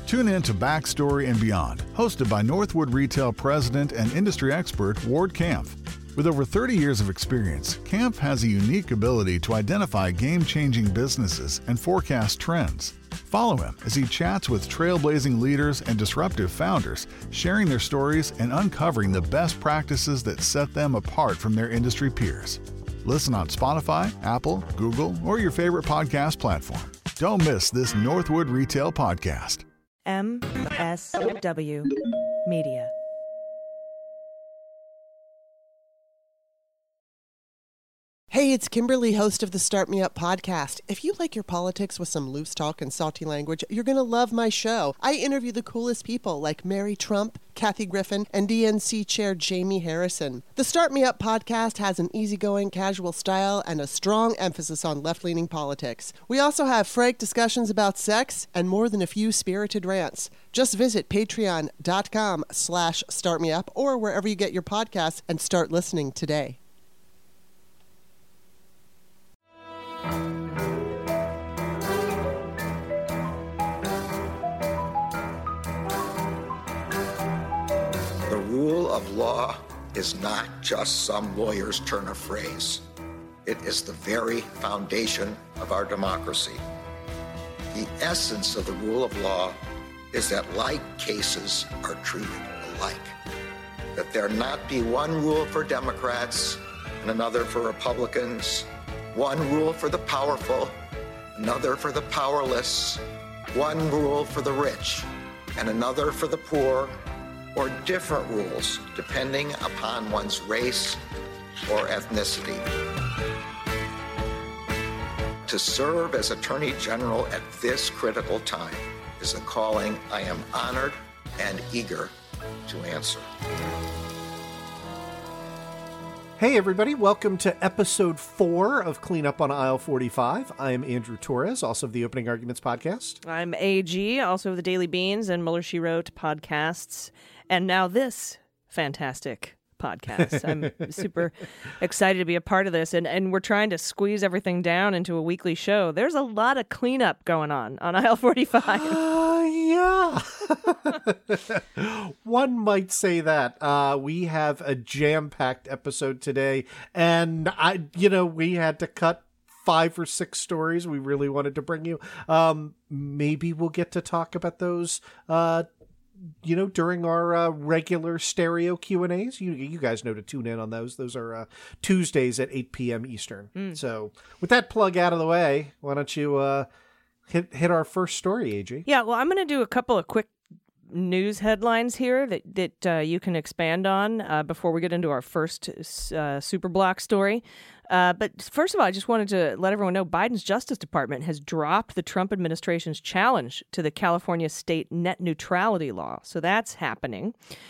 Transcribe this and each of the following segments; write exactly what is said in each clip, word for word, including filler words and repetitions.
Tune in to Backstory and Beyond, hosted by Northwood Retail President and industry expert Ward Kampf. With over thirty years of experience, Kampf has a unique ability to identify game-changing businesses and forecast trends. Follow him as he chats with trailblazing leaders and disruptive founders, sharing their stories and uncovering the best practices that set them apart from their industry peers. Listen on Spotify, Apple, Google, or your favorite podcast platform. Don't miss this Northwood Retail podcast. M S W Media. Hey, it's Kimberly, host of the Start Me Up podcast. If you like your politics with some loose talk and salty language, you're going to love my show. I interview the coolest people like Mary Trump, Kathy Griffin, and D N C Chair Jamie Harrison. The Start Me Up podcast has an easygoing, casual style and a strong emphasis on left-leaning politics. We also have frank discussions about sex and more than a few spirited rants. Just visit patreon.com slash startmeup or wherever you get your podcasts and start listening today. The rule of law is not just some lawyer's turn of phrase. It is the very foundation of our democracy. The essence of the rule of law is that like cases are treated alike. That there not be one rule for Democrats and another for Republicans, one rule for the powerful, another for the powerless, one rule for the rich and another for the poor, or different rules depending upon one's race or ethnicity. To serve as Attorney General at this critical time is a calling I am honored and eager to answer. Hey everybody, welcome to episode four of Clean Up on Aisle forty-five. I am Andrew Torres, also of the Opening Arguments podcast. I'm A G, also of the Daily Beans and Mueller, She Wrote podcasts. And now this fantastic podcast. I'm super excited to be a part of this. And, and we're trying to squeeze everything down into a weekly show. There's a lot of cleanup going on on Aisle forty-five. Uh, yeah. One might say that. Uh, we have a jam-packed episode today. And, I, you know, we had to cut five or six stories we really wanted to bring you. Um, maybe we'll get to talk about those uh you know, during our uh, regular stereo Q and A's. You you guys know to tune in on those. Those are uh, Tuesdays at eight p.m. Eastern. Mm. So with that plug out of the way, why don't you uh, hit hit our first story, A G? Yeah, well, I'm going to do a couple of quick news headlines here that, that uh, you can expand on uh, before we get into our first uh, super block story. Uh, but first of all, I just wanted to let everyone know Biden's Justice Department has dropped the Trump administration's challenge to the California state net neutrality law. So that's happening.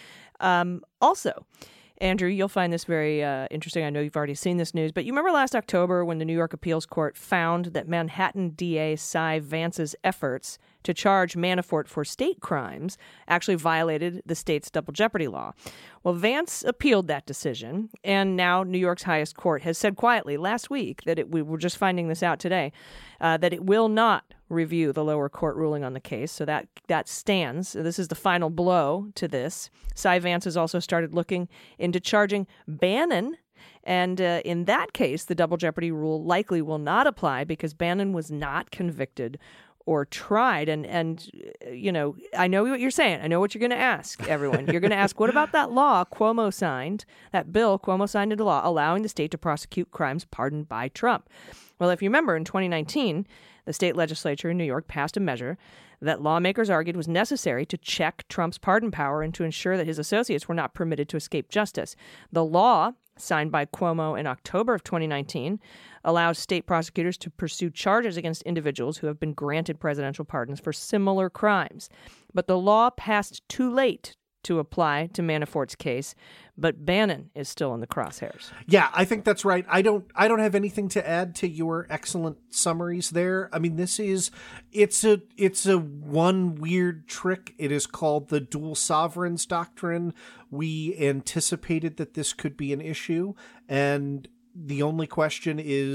Um, also, Andrew, you'll find this very uh, interesting. I know you've already seen this news, but you remember last October when the New York Appeals Court found that Manhattan D A Cy Vance's efforts to charge Manafort for state crimes actually violated the state's double jeopardy law. Well, Vance appealed that decision, and now New York's highest court has said quietly last week that it, we were just finding this out today, uh, that it will not review the lower court ruling on the case. So that that stands. This is the final blow to this. Cy Vance has also started looking into charging Bannon. And uh, in that case, the double jeopardy rule likely will not apply because Bannon was not convicted or tried. And, and you know, I know what you're saying. I know what you're going to ask, everyone. You're going to ask, what about that law Cuomo signed, that bill Cuomo signed into law allowing the state to prosecute crimes pardoned by Trump? Well, if you remember, in twenty nineteen, the state legislature in New York passed a measure that lawmakers argued was necessary to check Trump's pardon power and to ensure that his associates were not permitted to escape justice. The law, signed by Cuomo in October of twenty nineteen, allows state prosecutors to pursue charges against individuals who have been granted presidential pardons for similar crimes. But the law passed too late to apply to Manafort's case, but Bannon is still in the crosshairs. Yeah, I think that's right. I don't I don't have anything to add to your excellent summaries there. I mean, this is it's a it's a one weird trick. It is called the dual sovereigns doctrine. We anticipated that this could be an issue, and the only question is,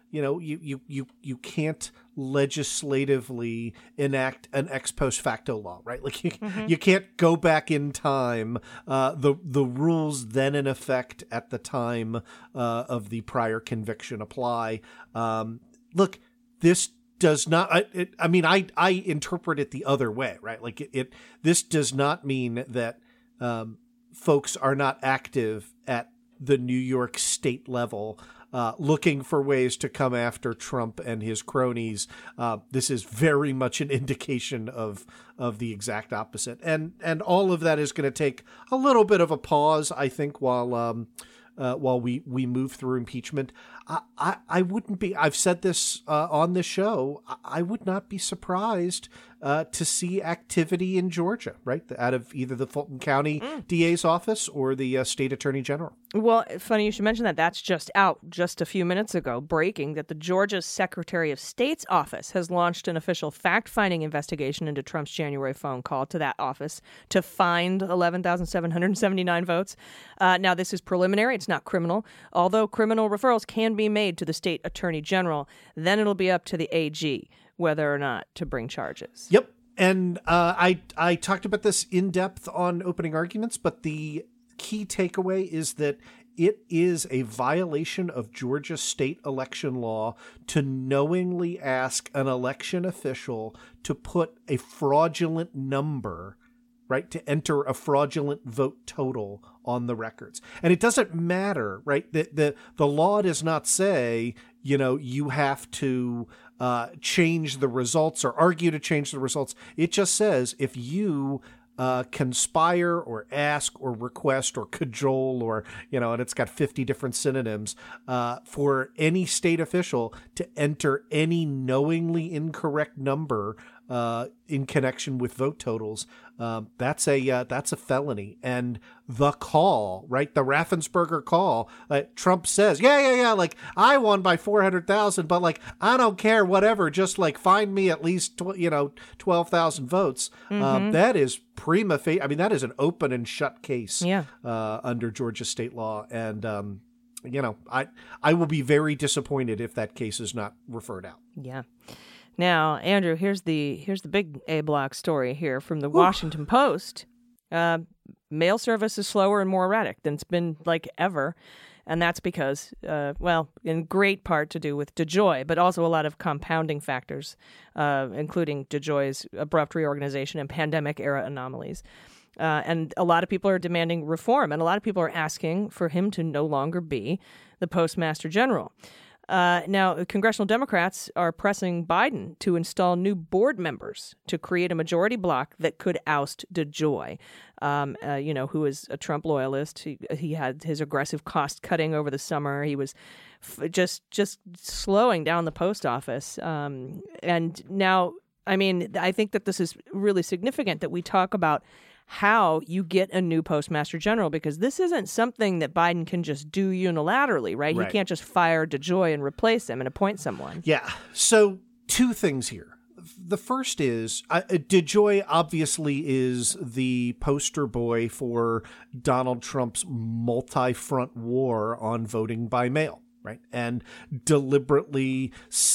you know, you, you, you, you can't legislatively enact an ex post facto law, right? Like you, mm-hmm. you can't go back in time. Uh, the the rules then in effect at the time uh, of the prior conviction apply. Um, look, this does not. I, it, I mean, I I interpret it the other way, right? Like it. it this does not mean that um, folks are not active at the New York state level. Uh, looking for ways to come after Trump and his cronies. Uh, this is very much an indication of of the exact opposite. And and all of that is going to take a little bit of a pause, I think, while um, uh, while we, we move through impeachment. I, I, I wouldn't be, I've said this uh, on the show, I, I would not be surprised uh, to see activity in Georgia, right? Out of either the Fulton County mm. D A's office or the uh, state attorney general. Well, funny you should mention that. That's just out just a few minutes ago, breaking that the Georgia Secretary of State's office has launched an official fact-finding investigation into Trump's January phone call to that office to find eleven thousand seven hundred seventy-nine votes. Uh, now, this is preliminary. It's not criminal. Although criminal referrals can be made to the state attorney general, then it'll be up to the A G whether or not to bring charges. Yep. And uh, I I talked about this in depth on opening arguments, but the key takeaway is that it is a violation of Georgia state election law to knowingly ask an election official to put a fraudulent number, right, to enter a fraudulent vote total on the records. And it doesn't matter, right? The the, the law does not say, you know, you have to uh, change the results or argue to change the results. It just says if you uh, conspire or ask or request or cajole or, you know, and it's got fifty different synonyms uh, for any state official to enter any knowingly incorrect number uh, in connection with vote totals, um, that's a uh, that's a felony. And the call, right, the Raffensperger call, uh, Trump says, yeah, yeah, yeah, like I won by four hundred thousand, but like I don't care, whatever, just like find me at least tw- you know twelve thousand votes. Mm-hmm. Um, that is prima facie. I mean, that is an open and shut case. Yeah. Uh, under Georgia state law, and um, you know, I I will be very disappointed if that case is not referred out. Yeah. Now, Andrew, here's the here's the big A block story here from the Oof. Washington Post. Uh, mail service is slower and more erratic than it's been like ever, and that's because, uh, well, in great part to do with DeJoy, but also a lot of compounding factors, uh, including DeJoy's abrupt reorganization and pandemic-era anomalies. Uh, and a lot of people are demanding reform, and a lot of people are asking for him to no longer be the Postmaster General. Uh, now, congressional Democrats are pressing Biden to install new board members to create a majority bloc that could oust DeJoy, um, uh, you know, who is a Trump loyalist. He, he had his aggressive cost cutting over the summer. He was f- just just slowing down the post office. Um, and now, I mean, I think that this is really significant that we talk about how you get a new Postmaster General, because this isn't something that Biden can just do unilaterally, right? Right. He can't just fire DeJoy and replace him and appoint someone. Yeah. So two things here. The first is uh, DeJoy obviously is the poster boy for Donald Trump's multi-front war on voting by mail. Right. And deliberately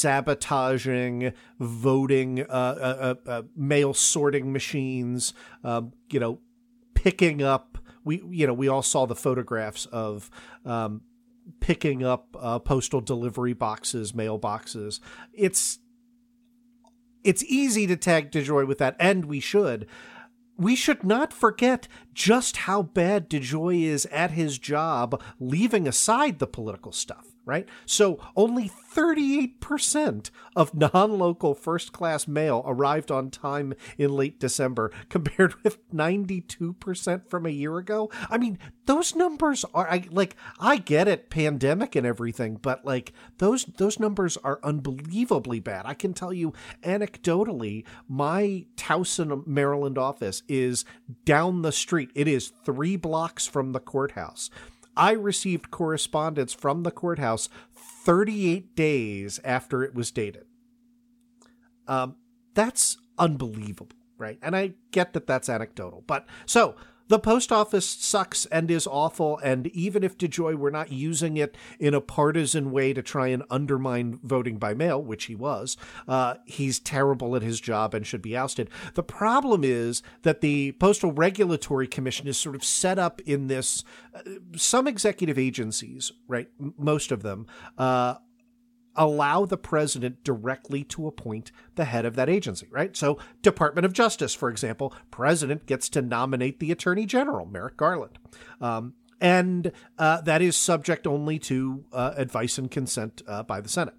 sabotaging voting, uh, uh, uh, mail sorting machines, um, you know, picking up. We, you know, we all saw the photographs of um, picking up uh, postal delivery boxes, mail boxes. It's it's easy to tag DeJoy with that, and we should. We should not forget just how bad DeJoy is at his job, leaving aside the political stuff, right? So only thirty-eight percent of non-local first-class mail arrived on time in late December, compared with ninety-two percent from a year ago. I mean, those numbers are, I, like, I get it, pandemic and everything, but, like, those those numbers are unbelievably bad. I can tell you anecdotally, my Towson, Maryland office is down the street. It is three blocks from the courthouse. I received correspondence from the courthouse thirty-eight days after it was dated. Um, that's unbelievable, right? And I get that that's anecdotal. But so the post office sucks and is awful, and even if DeJoy were not using it in a partisan way to try and undermine voting by mail, which he was, uh, he's terrible at his job and should be ousted. The problem is that the Postal Regulatory Commission is sort of set up in this, uh, some executive agencies, right, m- most of them, uh, allow the president directly to appoint the head of that agency, right? So Department of Justice, for example, president gets to nominate the Attorney General, Merrick Garland. Um, and uh, that is subject only to uh, advice and consent uh, by the Senate.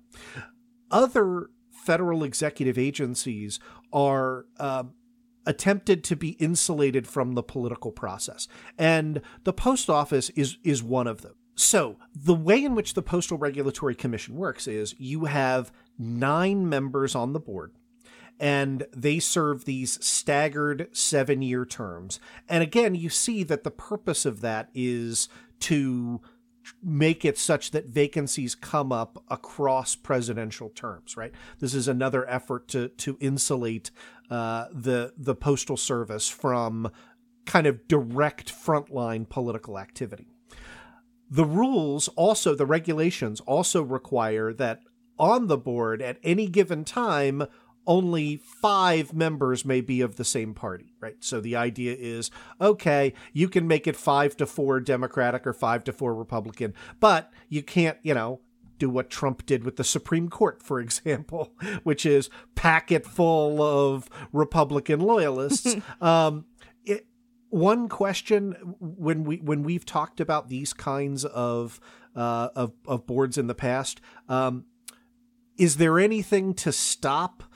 Other federal executive agencies are uh, attempted to be insulated from the political process. And the post office is is one of them. So the way in which the Postal Regulatory Commission works is you have nine members on the board, and they serve these staggered seven-year terms. And again, you see that the purpose of that is to make it such that vacancies come up across presidential terms, right? This is another effort to to insulate uh, the the Postal Service from kind of direct frontline political activity. The rules also, the regulations also require that on the board at any given time, only five members may be of the same party, right? So the idea is, okay, you can make it five to four Democratic or five to four Republican, but you can't, you know, do what Trump did with the Supreme Court, for example, which is pack it full of Republican loyalists. um, it, One question when we when we've talked about these kinds of uh, of of boards in the past, um, is there anything to stop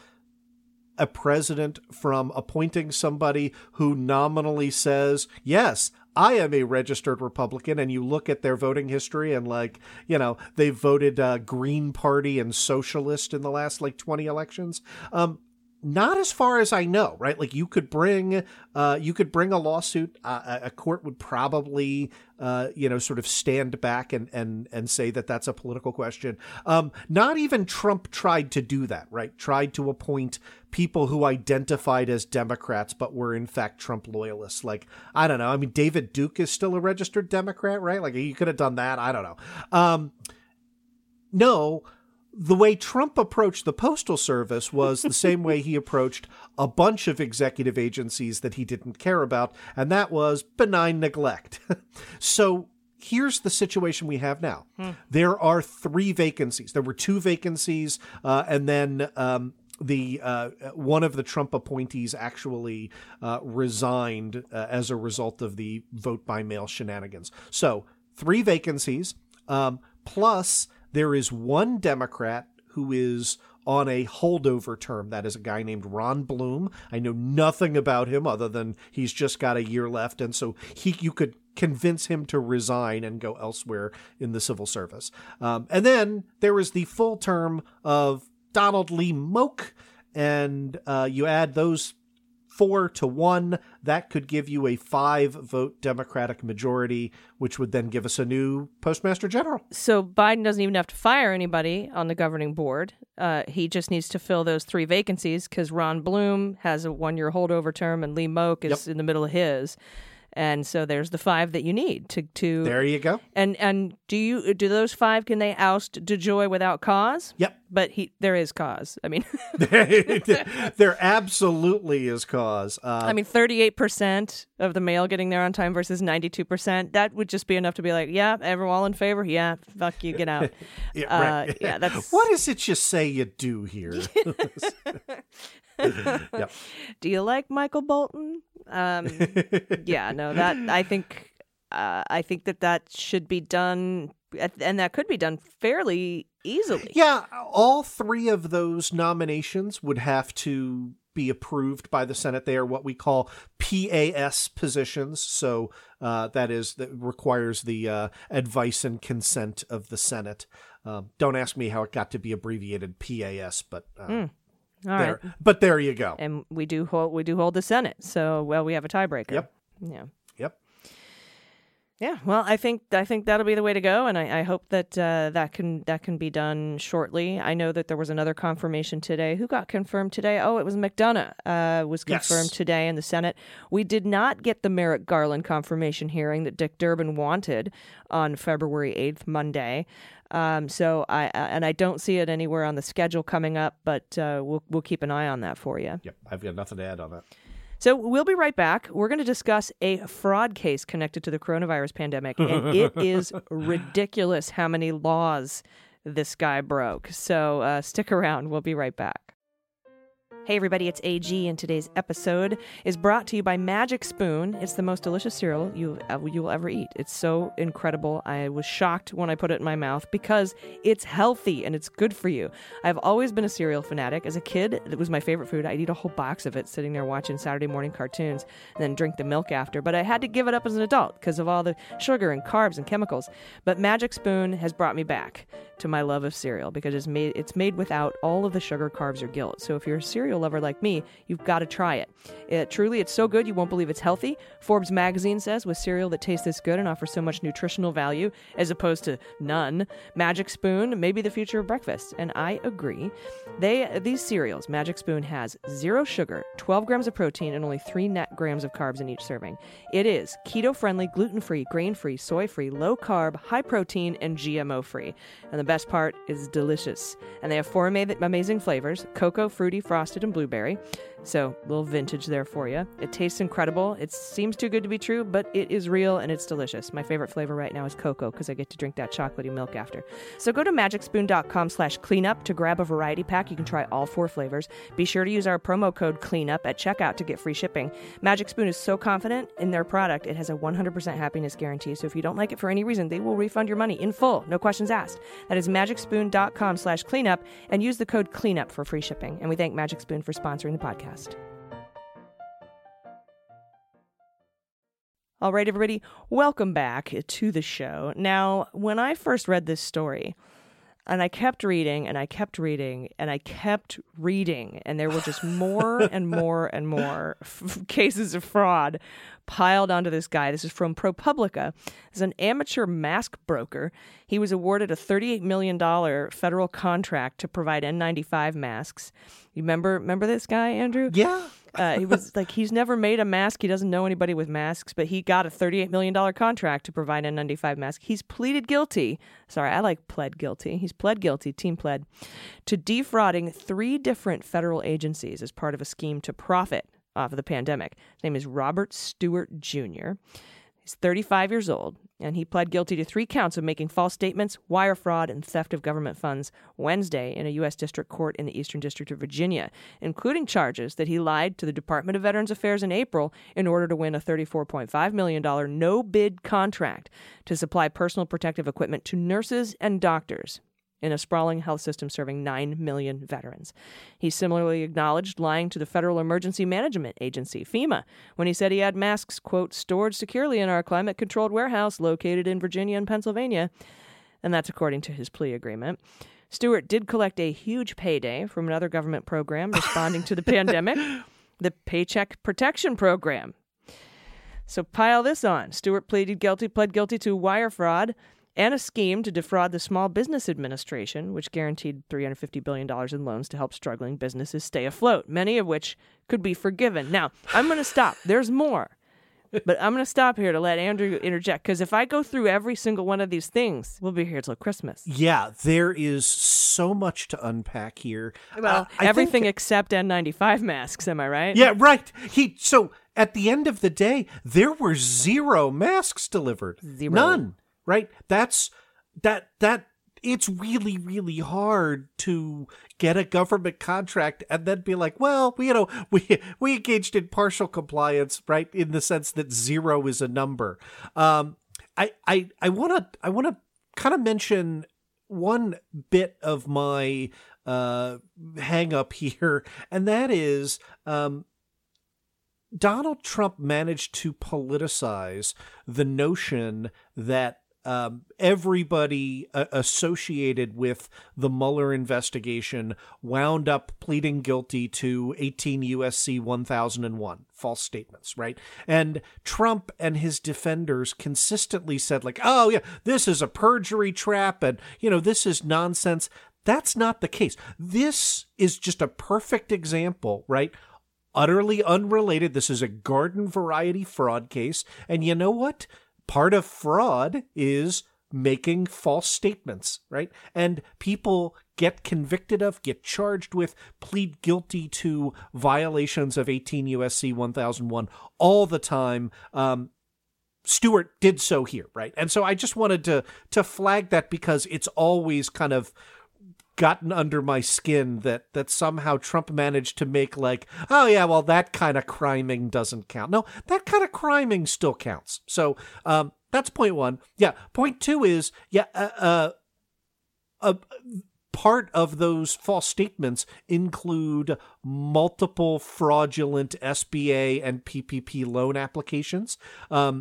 a president from appointing somebody who nominally says, yes, I am a registered Republican, and you look at their voting history and, like, you know, they voted uh, Green Party and Socialist in the last like twenty elections? Um, Not as far as I know, right? Like you could bring, uh, you could bring a lawsuit. Uh, a court would probably, uh, you know, sort of stand back and and and say that that's a political question. Um, not even Trump tried to do that, right? Tried to appoint people who identified as Democrats but were in fact Trump loyalists. Like, I don't know. I mean, David Duke is still a registered Democrat, right? Like you could have done that. I don't know. Um, no. The way Trump approached the Postal Service was the same way he approached a bunch of executive agencies that he didn't care about, and that was benign neglect. So here's the situation we have now. Hmm. There are three vacancies. There were two vacancies, uh, and then um, the uh, one of the Trump appointees actually uh, resigned uh, as a result of the vote by mail shenanigans. So three vacancies, um, plus there is one Democrat who is on a holdover term. That is a guy named Ron Bloom. I know nothing about him other than he's just got a year left. And so he, you could convince him to resign and go elsewhere in the civil service. Um, and then there is the full term of Donald Lee Moak. And uh, you add those four to one, that could give you a five vote Democratic majority, which would then give us a new Postmaster General. So Biden doesn't even have to fire anybody on the governing board. Uh, he just needs to fill those three vacancies because Ron Bloom has a one-year holdover term and Lee Moak is yep. in the middle of his. And so there's the five that you need to to. There you go. And and do you do those five? Can they oust DeJoy without cause? Yep. But he there is cause. I mean, there absolutely is cause. Uh, I mean, thirty-eight percent of the mail getting there on time versus ninety-two percent. That would just be enough to be like, yeah, everyone all in favor. Yeah, fuck you, get out. yeah, right. uh, yeah, that's what is it you say you do here? Yep. Do you like Michael Bolton? Um, yeah, no, that I think uh, I think that that should be done, and that could be done fairly easily. Yeah, all three of those nominations would have to be approved by the Senate. They are what we call P A S positions, so uh, that is that requires the uh, advice and consent of the Senate. Um, don't ask me how it got to be abbreviated P A S, but. Uh, mm. All there, right. But there you go. And we do hold we do hold the Senate, so well we have a tiebreaker. Yep. Yeah. Yep. Yeah, well, I think I think that'll be the way to go, and I, I hope that uh, that can that can be done shortly. I know that there was another confirmation today. Who got confirmed today? Oh, it was McDonough uh, was confirmed Yes. today in the Senate. We did not get the Merrick Garland confirmation hearing that Dick Durbin wanted on February eighth, Monday. Um, so I uh, and I don't see it anywhere on the schedule coming up, but uh, we'll we'll keep an eye on that for you. Yep, I've got nothing to add on that. So we'll be right back. We're going to discuss a fraud case connected to the coronavirus pandemic, and it is ridiculous how many laws this guy broke. So uh, stick around. We'll be right back. Hey everybody, it's A G, and today's episode is brought to you by Magic Spoon. It's the most delicious cereal you uh, you will ever eat. It's so incredible. I was shocked when I put it in my mouth because it's healthy and it's good for you. I've always been a cereal fanatic. As a kid, it was my favorite food. I'd eat a whole box of it sitting there watching Saturday morning cartoons and then drink the milk after. But I had to give it up as an adult because of all the sugar and carbs and chemicals. But Magic Spoon has brought me back to my love of cereal because it's made it's made without all of the sugar, carbs, or guilt. So if you're a cereal lover like me, you've got to try it. It truly, it's so good you won't believe it's healthy. Forbes magazine says with cereal that tastes this good and offers so much nutritional value as opposed to none, Magic Spoon may be the future of breakfast. And I agree. They these cereals, Magic Spoon has zero sugar, twelve grams of protein, and only three net grams of carbs in each serving. It is keto-friendly, gluten-free, grain-free, soy-free, low-carb, high-protein, and G M O-free. And the best part is delicious. And they have four ama- amazing flavors: cocoa, fruity, frosted, and blueberry. So, a little vintage there for you. It tastes incredible. It seems too good to be true, but it is real and it's delicious. My favorite flavor right now is cocoa because I get to drink that chocolatey milk after. So go to magicspoon.com slash cleanup to grab a variety pack. You can try all four flavors. Be sure to use our promo code cleanup at checkout to get free shipping. Magic Spoon is so confident in their product, it has a one hundred percent happiness guarantee. So if you don't like it for any reason, they will refund your money in full. No questions asked. That is magicspoon.com slash cleanup and use the code cleanup for free shipping. And we thank Magic Spoon for sponsoring the podcast. All right, everybody, welcome back to the show. Now, when I first read this story, and I kept reading, and I kept reading, and I kept reading, and there were just more and more and more f- cases of fraud piled onto this guy. This is from ProPublica. He's an amateur mask broker. He was awarded a thirty-eight million dollars federal contract to provide N ninety-five masks. You remember remember this guy, Andrew? Yeah. uh, he was like, he's never made a mask. He doesn't know anybody with masks, but he got a thirty-eight million dollars contract to provide N ninety-five masks. He's pleaded guilty. Sorry, I like pled guilty. He's pled guilty, team pled, to defrauding three different federal agencies as part of a scheme to profit off of the pandemic. His name is Robert Stewart Junior He's thirty-five years old, and he pled guilty to three counts of making false statements, wire fraud, and theft of government funds Wednesday in a U S district court in the Eastern District of Virginia, including charges that he lied to the Department of Veterans Affairs in April in order to win a thirty-four point five million dollars no-bid contract to supply personal protective equipment to nurses and doctors in a sprawling health system serving nine million veterans. He similarly acknowledged lying to the Federal Emergency Management Agency, FEMA, when he said he had masks, quote, stored securely in our climate-controlled warehouse located in Virginia and Pennsylvania. And that's according to his plea agreement. Stewart did collect a huge payday from another government program responding to the pandemic, the Paycheck Protection Program. So pile this on. Stewart pleaded guilty, pled guilty to wire fraud and a scheme to defraud the Small Business Administration, which guaranteed three hundred fifty billion dollars in loans to help struggling businesses stay afloat, many of which could be forgiven. Now, I'm going to stop. There's more. But I'm going to stop here to let Andrew interject, because if I go through every single one of these things, we'll be here till Christmas. Yeah, there is so much to unpack here. Well, uh, everything think... except N ninety-five masks, am I right? Yeah, right. He so at the end of the day, there were zero masks delivered. Zero. None. Right? That's that that it's really, really hard to get a government contract and then be like, well, we, you know, we we engaged in partial compliance, right? In the sense that zero is a number. Um, I I I want to I want to kind of mention one bit of my uh, hang up here, and that is um, Donald Trump managed to politicize the notion that um, everybody uh, associated with the Mueller investigation wound up pleading guilty to eighteen U S C one thousand one, false statements, right? And Trump and his defenders consistently said, like, oh, yeah, this is a perjury trap, and, you know, this is nonsense. That's not the case. This is just a perfect example, right? Utterly unrelated. This is a garden variety fraud case. And you know what? Part of fraud is making false statements, right? And people get convicted of, get charged with, plead guilty to violations of eighteen U S C one thousand one all the time. Um, Stewart did so here, right? And so I just wanted to to flag that because it's always kind of gotten under my skin that that somehow Trump managed to make like, oh yeah, well, that kind of criming doesn't count. No, that kind of criming still counts. So um, that's point one. Yeah. Point two is, yeah, uh, uh, uh, part of those false statements include multiple fraudulent S B A and P P P loan applications. Um,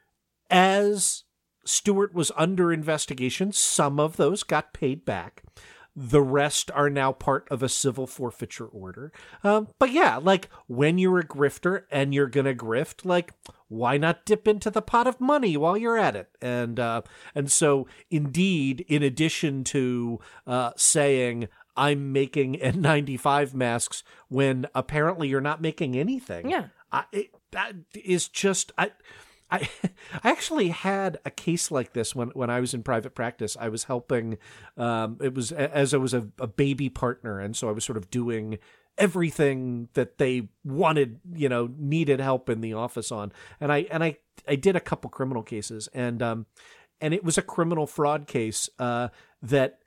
as Stewart was under investigation, some of those got paid back. The rest are now part of a civil forfeiture order. Um, but yeah, like when you're a grifter and you're going to grift, like why not dip into the pot of money while you're at it? And uh, and so indeed, in addition to uh, saying I'm making N ninety-five masks when apparently you're not making anything. Yeah. I, it, that is just... I. I I actually had a case like this when, when I was in private practice. I was helping, um, it was as I was a, a baby partner. And so I was sort of doing everything that they wanted, you know, needed help in the office on. And I, and I, I did a couple criminal cases and, um, and it was a criminal fraud case, uh, that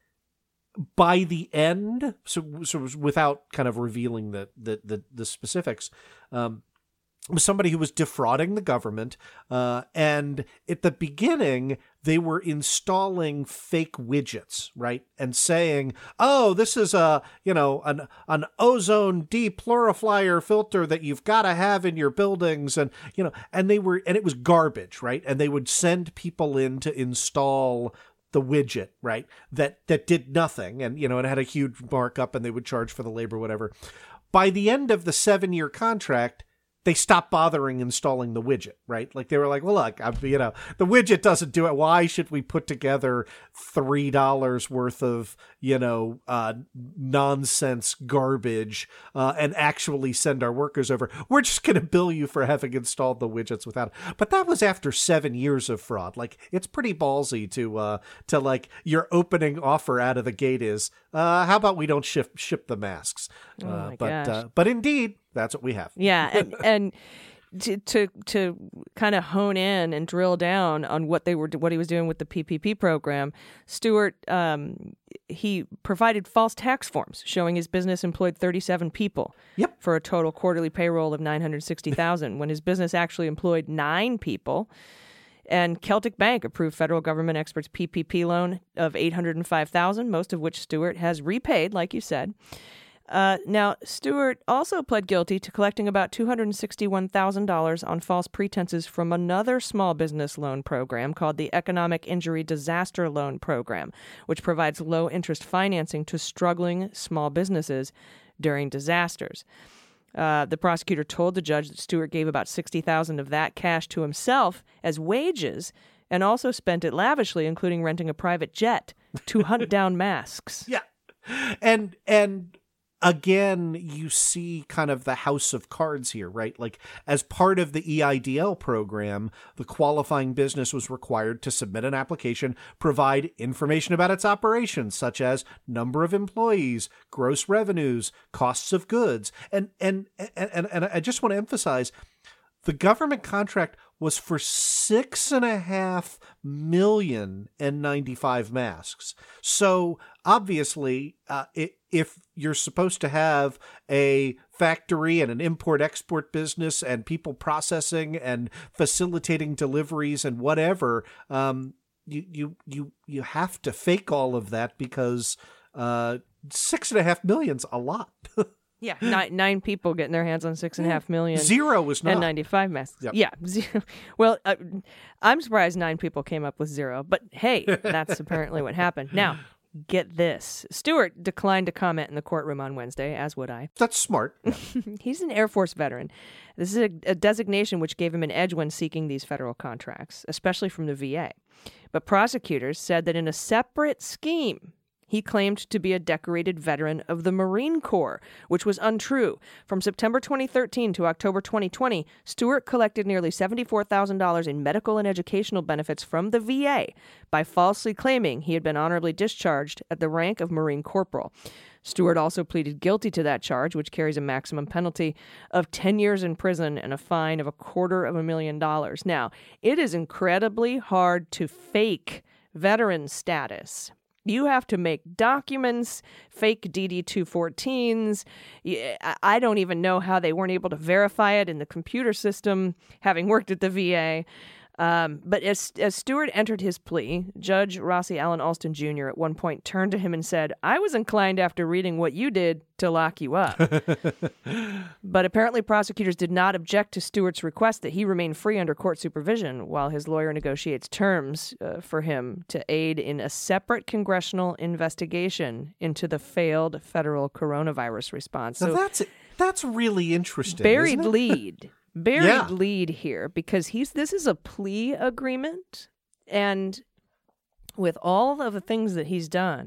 by the end, so, so without kind of revealing the, the, the, the specifics, um, was somebody who was defrauding the government. Uh, and at the beginning, they were installing fake widgets, right? And saying, oh, this is a, you know, an, an ozone deplurifier filter that you've got to have in your buildings. And, you know, and they were, and it was garbage, right? And they would send people in to install the widget, right? That, that did nothing. And, you know, it had a huge markup and they would charge for the labor, whatever. By the end of the seven year contract, they stopped bothering installing the widget, right? Like they were like, well, look, I, you know, the widget doesn't do it. Why should we put together three dollars worth of, you know, uh, nonsense garbage uh, and actually send our workers over? We're just going to bill you for having installed the widgets without it. But that was after seven years of fraud. Like it's pretty ballsy to, uh, to like your opening offer out of the gate is, uh, how about we don't ship, ship the masks? Oh uh, my but, gosh. uh, but indeed, that's what we have. Yeah, and and to to, to kind of hone in and drill down on what they were what he was doing with the P P P program, Stewart um, he provided false tax forms showing his business employed thirty-seven people. Yep. For a total quarterly payroll of nine hundred sixty thousand, when his business actually employed nine people. And Celtic Bank approved federal government experts' P P P loan of eight hundred five thousand, most of which Stewart has repaid, like you said. Uh, now, Stewart also pled guilty to collecting about two hundred sixty-one thousand dollars on false pretenses from another small business loan program called the Economic Injury Disaster Loan Program, which provides low-interest financing to struggling small businesses during disasters. Uh, the prosecutor told the judge that Stewart gave about sixty thousand dollars of that cash to himself as wages and also spent it lavishly, including renting a private jet to hunt down masks. Yeah. And, and, Again, you see kind of the house of cards here, right? Like as part of the E I D L program, the qualifying business was required to submit an application, provide information about its operations, such as number of employees, gross revenues, costs of goods. And, and, and, and, and I just want to emphasize the government contract was for six and a half million N ninety-five masks. So obviously, uh, it, if you're supposed to have a factory and an import-export business and people processing and facilitating deliveries and whatever, um, you you you you have to fake all of that because uh, six and a half million's a lot. Yeah, nine, nine people getting their hands on six and a half million. Zero was not. And ninety-five masks. Yep. Yeah. Zero. Well, uh, I'm surprised nine people came up with zero. But hey, that's apparently what happened. Now, get this. Stewart declined to comment in the courtroom on Wednesday, as would I. That's smart. He's an Air Force veteran. This is a, a designation which gave him an edge when seeking these federal contracts, especially from the V A. But prosecutors said that in a separate scheme, he claimed to be a decorated veteran of the Marine Corps, which was untrue. From September twenty thirteen to October twenty twenty, Stewart collected nearly seventy-four thousand dollars in medical and educational benefits from the V A by falsely claiming he had been honorably discharged at the rank of Marine Corporal. Stewart also pleaded guilty to that charge, which carries a maximum penalty of ten years in prison and a fine of a quarter of a million dollars. Now, it is incredibly hard to fake veteran status. You have to make documents, fake D D two fourteens. I don't even know how they weren't able to verify it in the computer system, having worked at the V A. Um, but as, as Stewart entered his plea, Judge Rossi Allen Alston Junior at one point turned to him and said, "I was inclined after reading what you did to lock you up." But apparently prosecutors did not object to Stewart's request that he remain free under court supervision while his lawyer negotiates terms uh, for him to aid in a separate congressional investigation into the failed federal coronavirus response. So so that's that's really interesting. buried isn't it? lead. Buried Yeah. lead here, because he's this is a plea agreement, and with all of the things that he's done,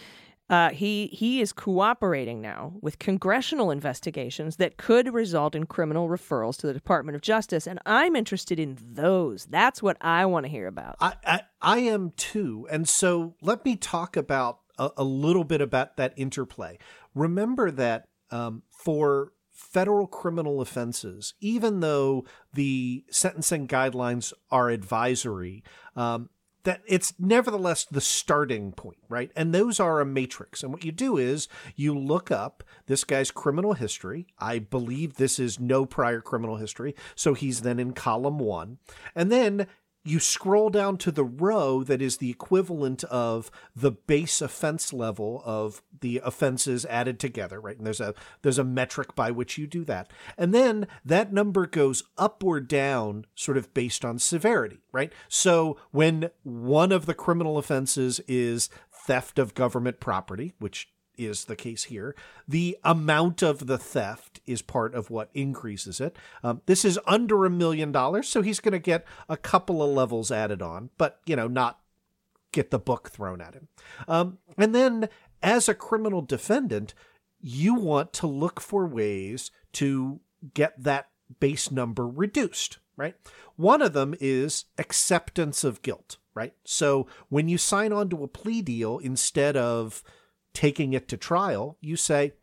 uh, he he is cooperating now with congressional investigations that could result in criminal referrals to the Department of Justice, and I'm interested in those. That's what I want to hear about. I, I I am too. And so let me talk about a, a little bit about that interplay. Remember that um, for federal criminal offenses, even though the sentencing guidelines are advisory, um, that it's nevertheless the starting point, right? And those are a matrix. And what you do is you look up this guy's criminal history. I believe this is no prior criminal history. So he's then in column one. And then you scroll down to the row that is the equivalent of the base offense level of the offenses added together, right? And there's a there's a metric by which you do that. And then that number goes up or down sort of based on severity, right? So when one of the criminal offenses is theft of government property, which is the case here, the amount of the theft is part of what increases it. Um, this is under a million dollars, so he's going to get a couple of levels added on, but, you know, not get the book thrown at him. Um, and then as a criminal defendant, you want to look for ways to get that base number reduced, right? One of them is acceptance of guilt, right? So when you sign on to a plea deal, instead of taking it to trial, you say,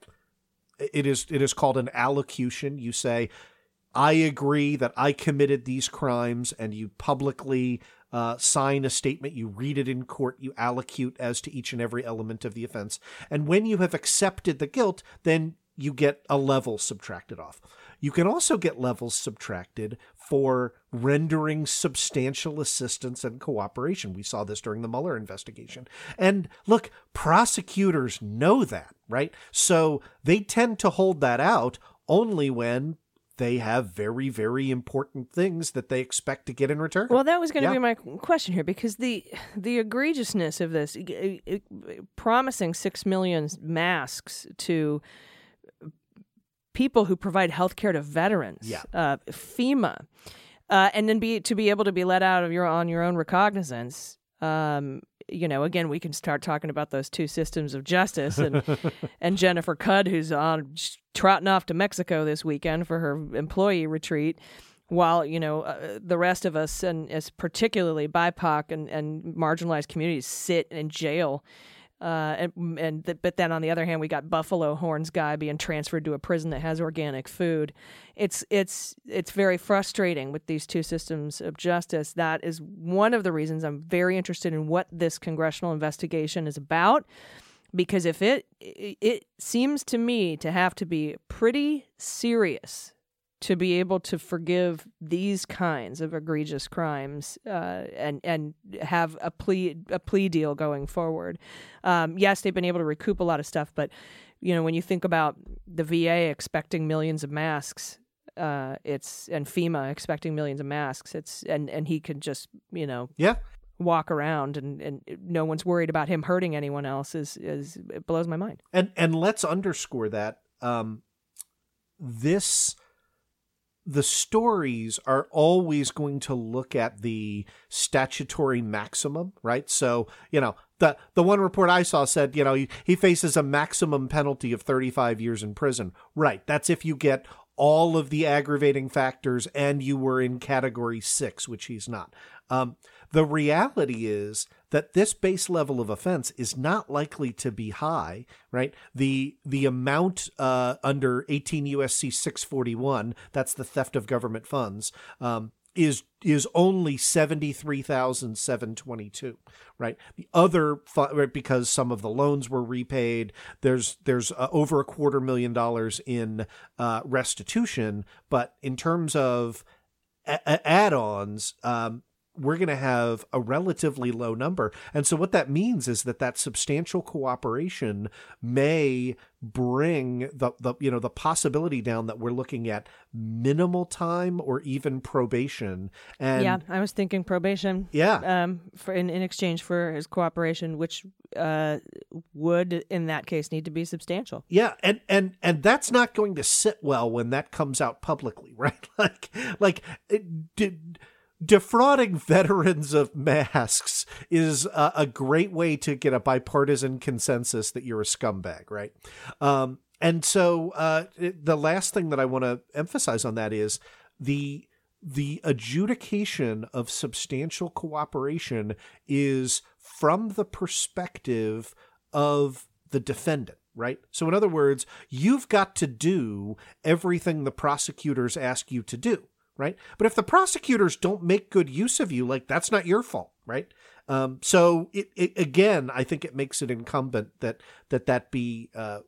it is it is called an allocution. You say, I agree that I committed these crimes, and you publicly uh, sign a statement. You read it in court. You allocute as to each and every element of the offense. And when you have accepted the guilt, then you get a level subtracted off. You can also get levels subtracted for rendering substantial assistance and cooperation. We saw this during the Mueller investigation. And look, prosecutors know that, right? So they tend to hold that out only when they have very, very important things that they expect to get in return. Well, that was going to Yeah. be my question here, because the the egregiousness of this, it, it, promising six million masks to people who provide health care to veterans, Yeah. uh, FEMA, uh, and then be to be able to be let out of your on your own recognizance. Um, you know, again, we can start talking about those two systems of justice, and and Jennifer Cudd, who's on trotting off to Mexico this weekend for her employee retreat, while, you know, uh, the rest of us, and as particularly B I P O C and, and marginalized communities, sit in jail. Uh, and and th- but then on the other hand, we got Buffalo Horns guy being transferred to a prison that has organic food. It's it's it's very frustrating with these two systems of justice. That is one of the reasons I'm very interested in what this congressional investigation is about, because if it it, it seems to me to have to be pretty serious to be able to forgive these kinds of egregious crimes, uh, and and have a plea a plea deal going forward. Um, yes, they've been able to recoup a lot of stuff, but you know, when you think about the V A expecting millions of masks, uh, it's and FEMA expecting millions of masks, it's and, and he could just, you know, Yeah. walk around and, and no one's worried about him hurting anyone else is, is it blows my mind. And and let's underscore that um, this the stories are always going to look at the statutory maximum, right? So, you know, the the one report I saw said, you know, he, he faces a maximum penalty of thirty-five years in prison. Right. That's if you get all of the aggravating factors and you were in category six, which he's not. Um, the reality is that this base level of offense is not likely to be high, right? The the amount uh, under eighteen U S C six forty-one, that's the theft of government funds, um, is is only seventy-three thousand seven hundred twenty-two, right? The other, right, because some of the loans were repaid, there's there's uh, over a quarter million dollars in uh, restitution, but in terms of a- add-ons, um, we're going to have a relatively low number. And so what that means is that that substantial cooperation may bring the, the you know, the possibility down that we're looking at minimal time or even probation. And yeah, I was thinking probation. Yeah. Um, for in, in exchange for his cooperation, which uh, would, in that case, need to be substantial. Yeah, and, and and that's not going to sit well when that comes out publicly, right? Like, like it did. Defrauding veterans of masks is a, a great way to get a bipartisan consensus that you're a scumbag, right? Um, and so uh, it, the last thing that I want to emphasize on that is the the adjudication of substantial cooperation is from the perspective of the defendant. Right? So in other words, you've got to do everything the prosecutors ask you to do. Right. But if the prosecutors don't make good use of you, like, that's not your fault. Right. Um, so it, it, again, I think it makes it incumbent that that that be uh,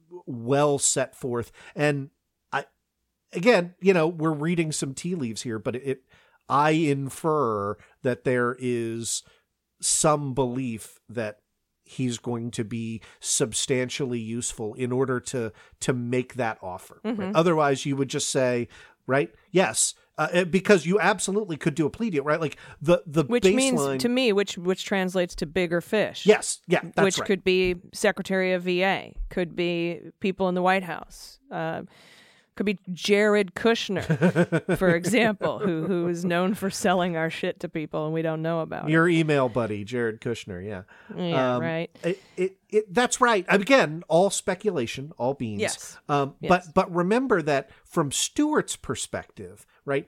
well set forth. And I, again, you know, we're reading some tea leaves here, but it, it I infer that there is some belief that he's going to be substantially useful in order to to make that offer. Mm-hmm. Right? Otherwise, you would just say, right, yes, uh, because you absolutely could do a plea deal, right? Like the the which baseline... means to me, which which translates to bigger fish. Yes, yeah, that's which right. could be Secretary of V A, could be people in the White House, uh, could be Jared Kushner, for example, who who is known for selling our shit to people and we don't know about. Your email buddy, Jared Kushner, yeah, Yeah, um, right. It, it, it, that's right. Again, all speculation, all beans. Yes. Um, Yes. But but remember that from Stewart's perspective, right?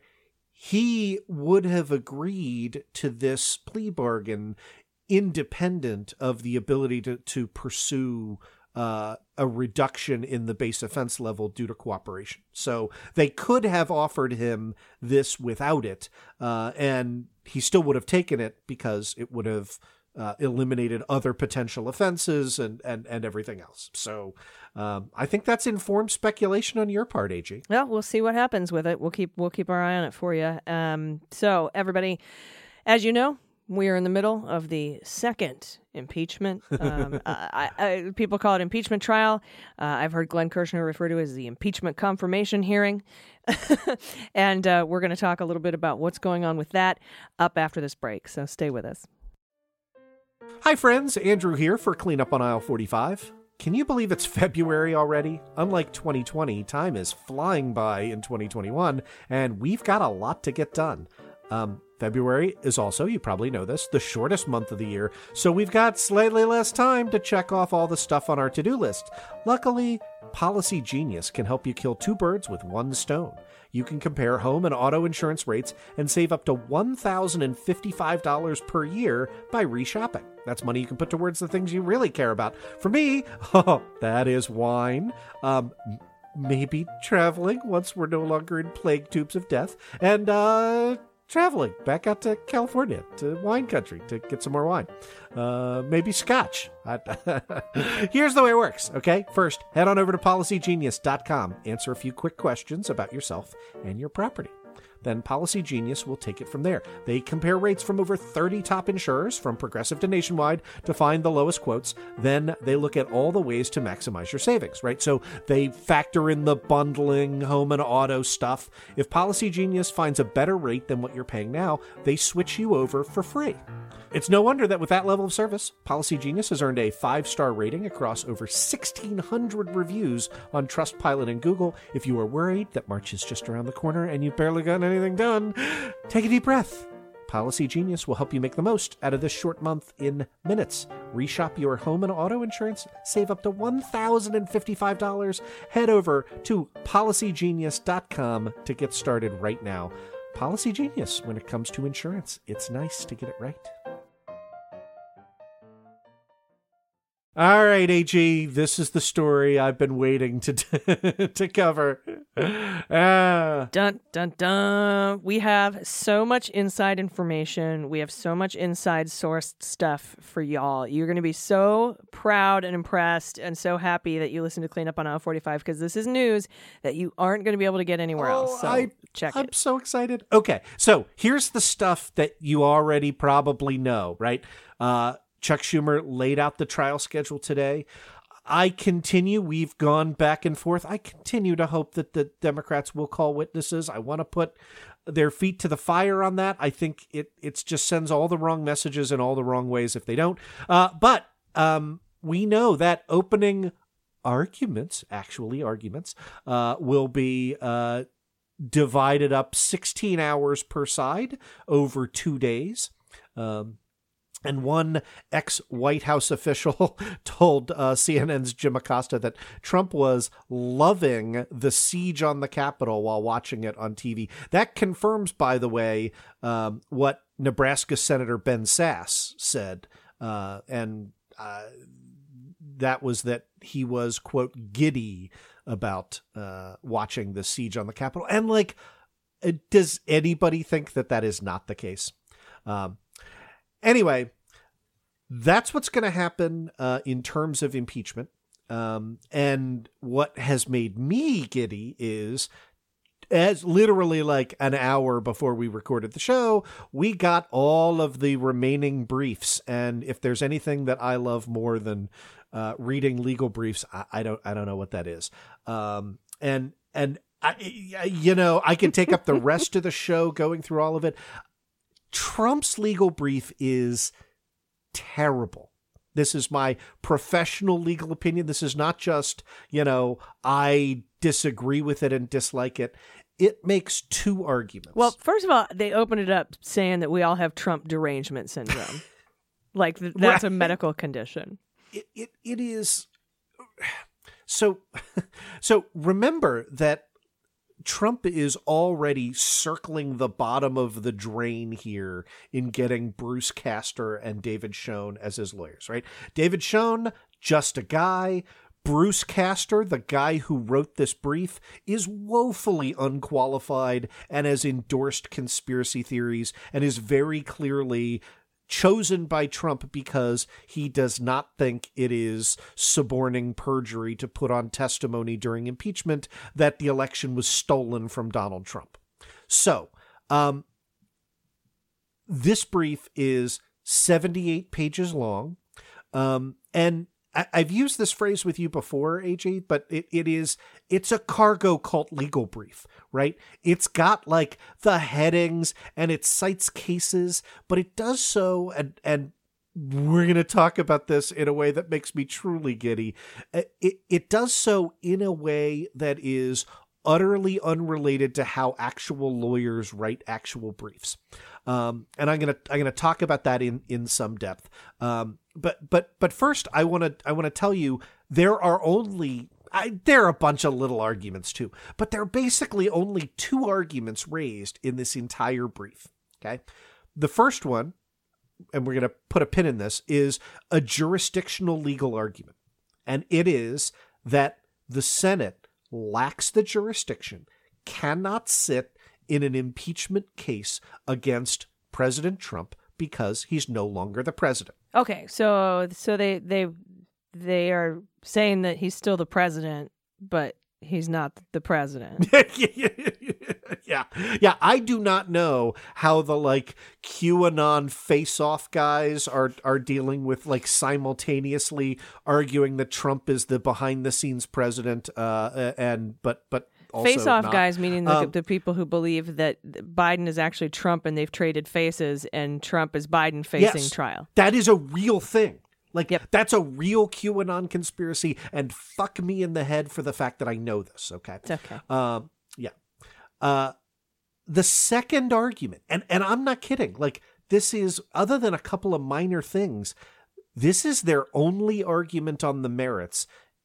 He would have agreed to this plea bargain independent of the ability to to pursue Uh, a reduction in the base offense level due to cooperation. So they could have offered him this without it, uh, and he still would have taken it because it would have uh, eliminated other potential offenses and, and, and everything else. So um, I think that's informed speculation on your part, A G. Well, we'll see what happens with it. We'll keep we'll keep our eye on it for you. Um, so everybody, as you know, we are in the middle of the second impeachment. Um, I, I, people call it impeachment trial. Uh, I've heard Glenn Kirshner refer to it as the impeachment confirmation hearing. and uh, we're going to talk a little bit about what's going on with that up after this break. So stay with us. Hi, friends. Andrew here for Cleanup on Aisle forty-five. Can you believe it's February already? Unlike twenty twenty, time is flying by in twenty twenty-one, and we've got a lot to get done. Um, February is also, you probably know this, the shortest month of the year, so we've got slightly less time to check off all the stuff on our to-do list. Luckily, Policy Genius can help you kill two birds with one stone. You can compare home and auto insurance rates and save up to one thousand fifty-five dollars per year by reshopping. That's money you can put towards the things you really care about. For me, oh, that is wine. Um, maybe traveling once we're no longer in plague tubes of death. And, uh... traveling back out to California, to wine country, to get some more wine. Uh, maybe scotch. Here's the way it works, okay? First, head on over to policy genius dot com. Answer a few quick questions about yourself and your property. then Policy Genius will take it from there. They compare rates from over thirty top insurers, from Progressive to Nationwide, to find the lowest quotes. Then they look at all the ways to maximize your savings, right? So they factor in the bundling, home and auto stuff. If Policy Genius finds a better rate than what you're paying now, they switch you over for free. It's no wonder that with that level of service, Policy Genius has earned a five-star rating across over sixteen hundred reviews on Trustpilot and Google. If you are worried that March is just around the corner and you've barely gotten anything done, take a deep breath. Policy Genius will help you make the most out of this short month in minutes. Reshop your home and auto insurance, save up to one thousand fifty-five dollars. Head over to policy genius dot com to get started right now. Policy Genius, when it comes to insurance, it's nice to get it right. All right, A G, this is the story I've been waiting to to cover. Ah. Dun, dun, dun. We have so much inside information. We have so much inside sourced stuff for y'all. You're going to be so proud and impressed and so happy that you listen to Clean Up on Aisle forty-five, because this is news that you aren't going to be able to get anywhere oh, else. So I, check I'm it. so excited. Okay, so here's the stuff that you already probably know, right? Uh, Chuck Schumer laid out the trial schedule today. I continue, we've gone back and forth. I continue to hope that the Democrats will call witnesses. I want to put their feet to the fire on that. I think it it's just sends all the wrong messages in all the wrong ways if they don't. Uh, but um, we know that opening arguments, actually arguments, uh, will be uh, divided up sixteen hours per side over two days. Um And one ex-White House official told uh, C N N's Jim Acosta that Trump was loving the siege on the Capitol while watching it on T V. That confirms, by the way, um, what Nebraska Senator Ben Sasse said. Uh, and uh, that was that he was, quote, giddy about uh, watching the siege on the Capitol. And, like, does anybody think that that is not the case? Um Anyway, that's what's going to happen uh, in terms of impeachment. Um, and what has made me giddy is, as literally like an hour before we recorded the show, we got all of the remaining briefs. And if there's anything that I love more than uh, reading legal briefs, I, I don't, I don't know what that is. Um, and and I, you know, I can take up the rest of the show going through all of it. Trump's legal brief is terrible. This is my professional legal opinion. This is not just, you know, I disagree with it and dislike it. It makes two arguments. Well, first of all, they opened it up saying that we all have Trump derangement syndrome. Like th- that's right. A medical condition. It, it it is. So, so remember that Trump is already circling the bottom of the drain here in getting Bruce Castor and David Schoen as his lawyers, right? David Schoen, just a guy. Bruce Castor, the guy who wrote this brief, is woefully unqualified and has endorsed conspiracy theories and is very clearly chosen by Trump because he does not think it is suborning perjury to put on testimony during impeachment that the election was stolen from Donald Trump. So, um, this brief is seventy-eight pages long. Um, and I- I've used this phrase with you before, A J, but it, it is, it's a cargo cult legal brief, right? It's got like the headings and it cites cases, but it does so, and, and we're going to talk about this in a way that makes me truly giddy. It, it does so in a way that is utterly unrelated to how actual lawyers write actual briefs. Um, and I'm going to, I'm going to talk about that in, in some depth. Um, but, but, but first I want to, I want to tell you there are only, I, there are a bunch of little arguments too, but there are basically only two arguments raised in this entire brief. Okay. The first one, and we're going to put a pin in this, is a jurisdictional legal argument. And it is that the Senate lacks the jurisdiction, cannot sit in an impeachment case against President Trump because he's no longer the president. Okay, so so they they they are saying that he's still the president, but he's not the president. Yeah. Yeah. I do not know how the like QAnon face-off guys are, are dealing with like simultaneously arguing that Trump is the behind the scenes president. Uh, and, but, but also face-off not. guys, meaning the, Um, the people who believe that Biden is actually Trump and they've traded faces and Trump is Biden facing yes, trial. That is a real thing. Like, Yep. that's a real QAnon conspiracy, and fuck me in the head for the fact that I know this, okay? It's okay. Um, yeah. Uh, the second argument, and, and I'm not kidding, like, this is, other than a couple of minor things, this is their only argument on the merits,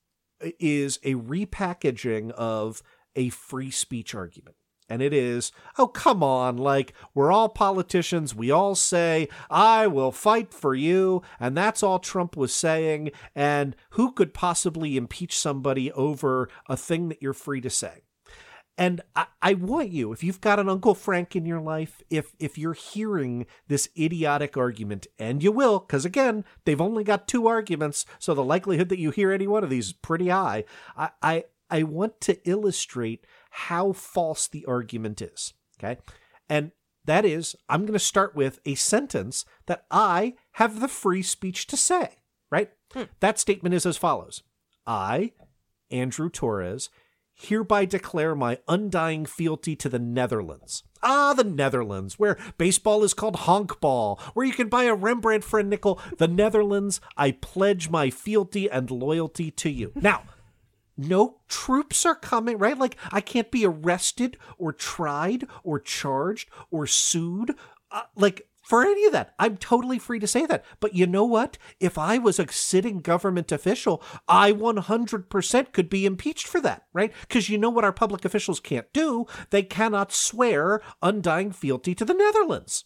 is a repackaging of a free speech argument. And it is, oh, come on, like, we're all politicians. We all say, I will fight for you. And that's all Trump was saying. And who could possibly impeach somebody over a thing that you're free to say? And I, I want you, if you've got an Uncle Frank in your life, if if you're hearing this idiotic argument, and you will, because again, they've only got two arguments, so the likelihood that you hear any one of these is pretty high. I, I, I want to illustrate how false the argument is, okay? And that is, I'm going to start with a sentence that I have the free speech to say, right? Hmm. That statement is as follows. I, Andrew Torres, hereby declare my undying fealty to the Netherlands. Ah, the Netherlands, where baseball is called honkball, where you can buy a Rembrandt for a nickel. The Netherlands, I pledge my fealty and loyalty to you. Now, no troops are coming, right? Like, I can't be arrested or tried or charged or sued, uh, like, for any of that. I'm totally free to say that. But you know what? If I was a sitting government official, I one hundred percent could be impeached for that, right? Because you know what our public officials can't do? They cannot swear undying fealty to the Netherlands.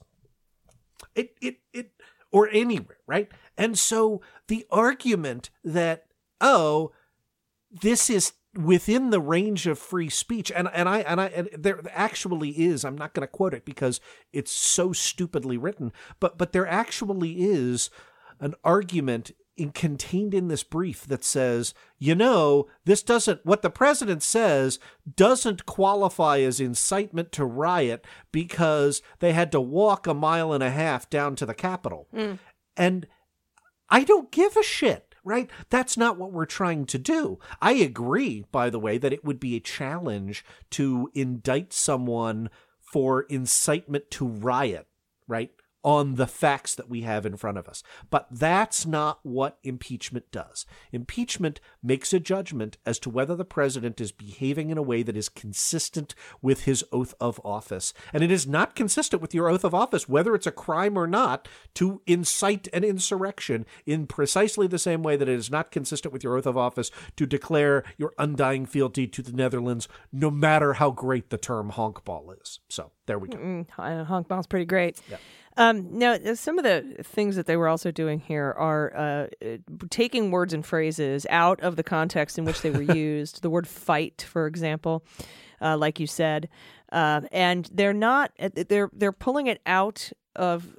It, it, it, or anywhere, right? And so the argument that, oh, this is within the range of free speech, and and I and I and there actually is. I'm not going to quote it because it's so stupidly written, but but there actually is an argument in, contained in this brief that says, you know, this doesn't. What the president says doesn't qualify as incitement to riot because they had to walk a mile and a half down to the Capitol, mm. and I don't give a shit. Right? That's not what we're trying to do. I agree, by the way, that it would be a challenge to indict someone for incitement to riot, right? On the facts that we have in front of us. But that's not what impeachment does. Impeachment makes a judgment as to whether the president is behaving in a way that is consistent with his oath of office. And it is not consistent with your oath of office, whether it's a crime or not, to incite an insurrection in precisely the same way that it is not consistent with your oath of office to declare your undying fealty to the Netherlands, no matter how great the term honkball is. So there we go. Mm, honkball's pretty great. Yeah. Um, now, some of the things that they were also doing here are uh, taking words and phrases out of the context in which they were used. The word fight, for example, uh, like you said, uh, and they're not they're they're pulling it out of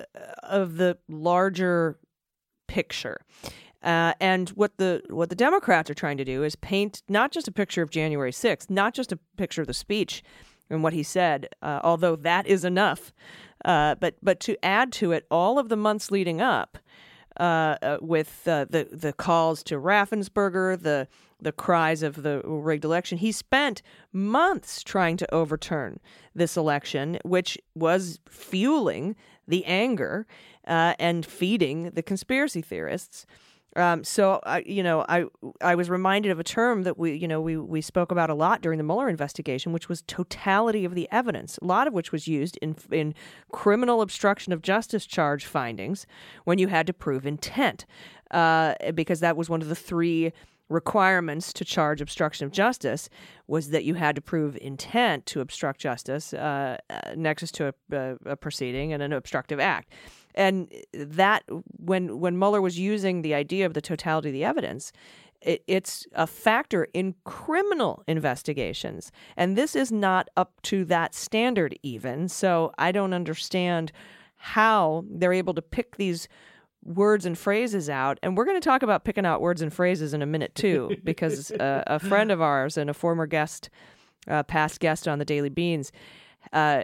of the larger picture. Uh, and what the what the Democrats are trying to do is paint not just a picture of January sixth, not just a picture of the speech and what he said, uh, although that is enough. Uh, but but to add to it all of the months leading up, uh, uh, with uh, the the calls to Raffensperger, the the cries of the rigged election, he spent months trying to overturn this election, which was fueling the anger uh, and feeding the conspiracy theorists. Um, so, I, you know, I I was reminded of a term that we, you know, we, we spoke about a lot during the Mueller investigation, which was totality of the evidence, a lot of which was used in in criminal obstruction of justice charge findings when you had to prove intent, uh, because that was one of the three requirements to charge obstruction of justice, was that you had to prove intent to obstruct justice, uh, nexus to a, a, a proceeding, and an obstructive act. And that, when when Mueller was using the idea of the totality of the evidence, it, it's a factor in criminal investigations. And this is not up to that standard even. So I don't understand how they're able to pick these words and phrases out. And we're going to talk about picking out words and phrases in a minute, too, because uh, a friend of ours and a former guest uh, past guest on the Daily Beans. Uh,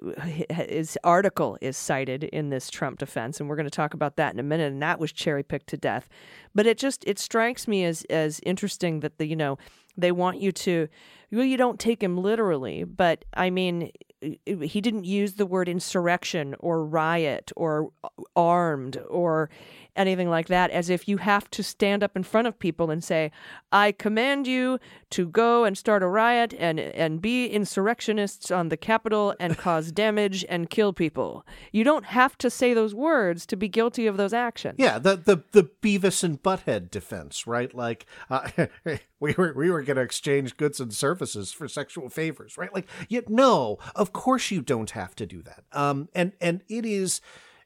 his article is cited in this Trump defense, and we're going to talk about that in a minute. And that was cherry picked to death. But it just it strikes me as as interesting that the you know they want you to well you don't take him literally, but I mean he didn't use the word insurrection or riot or armed or anything like that, as if you have to stand up in front of people and say, I command you to go and start a riot and and be insurrectionists on the Capitol and cause damage and kill people. You don't have to say those words to be guilty of those actions. Yeah, the the, the Beavis and Butthead defense, right? Like, uh, we were we were going to exchange goods and services for sexual favors, right? Like, yet no, of course you don't have to do that. Um, and and it is.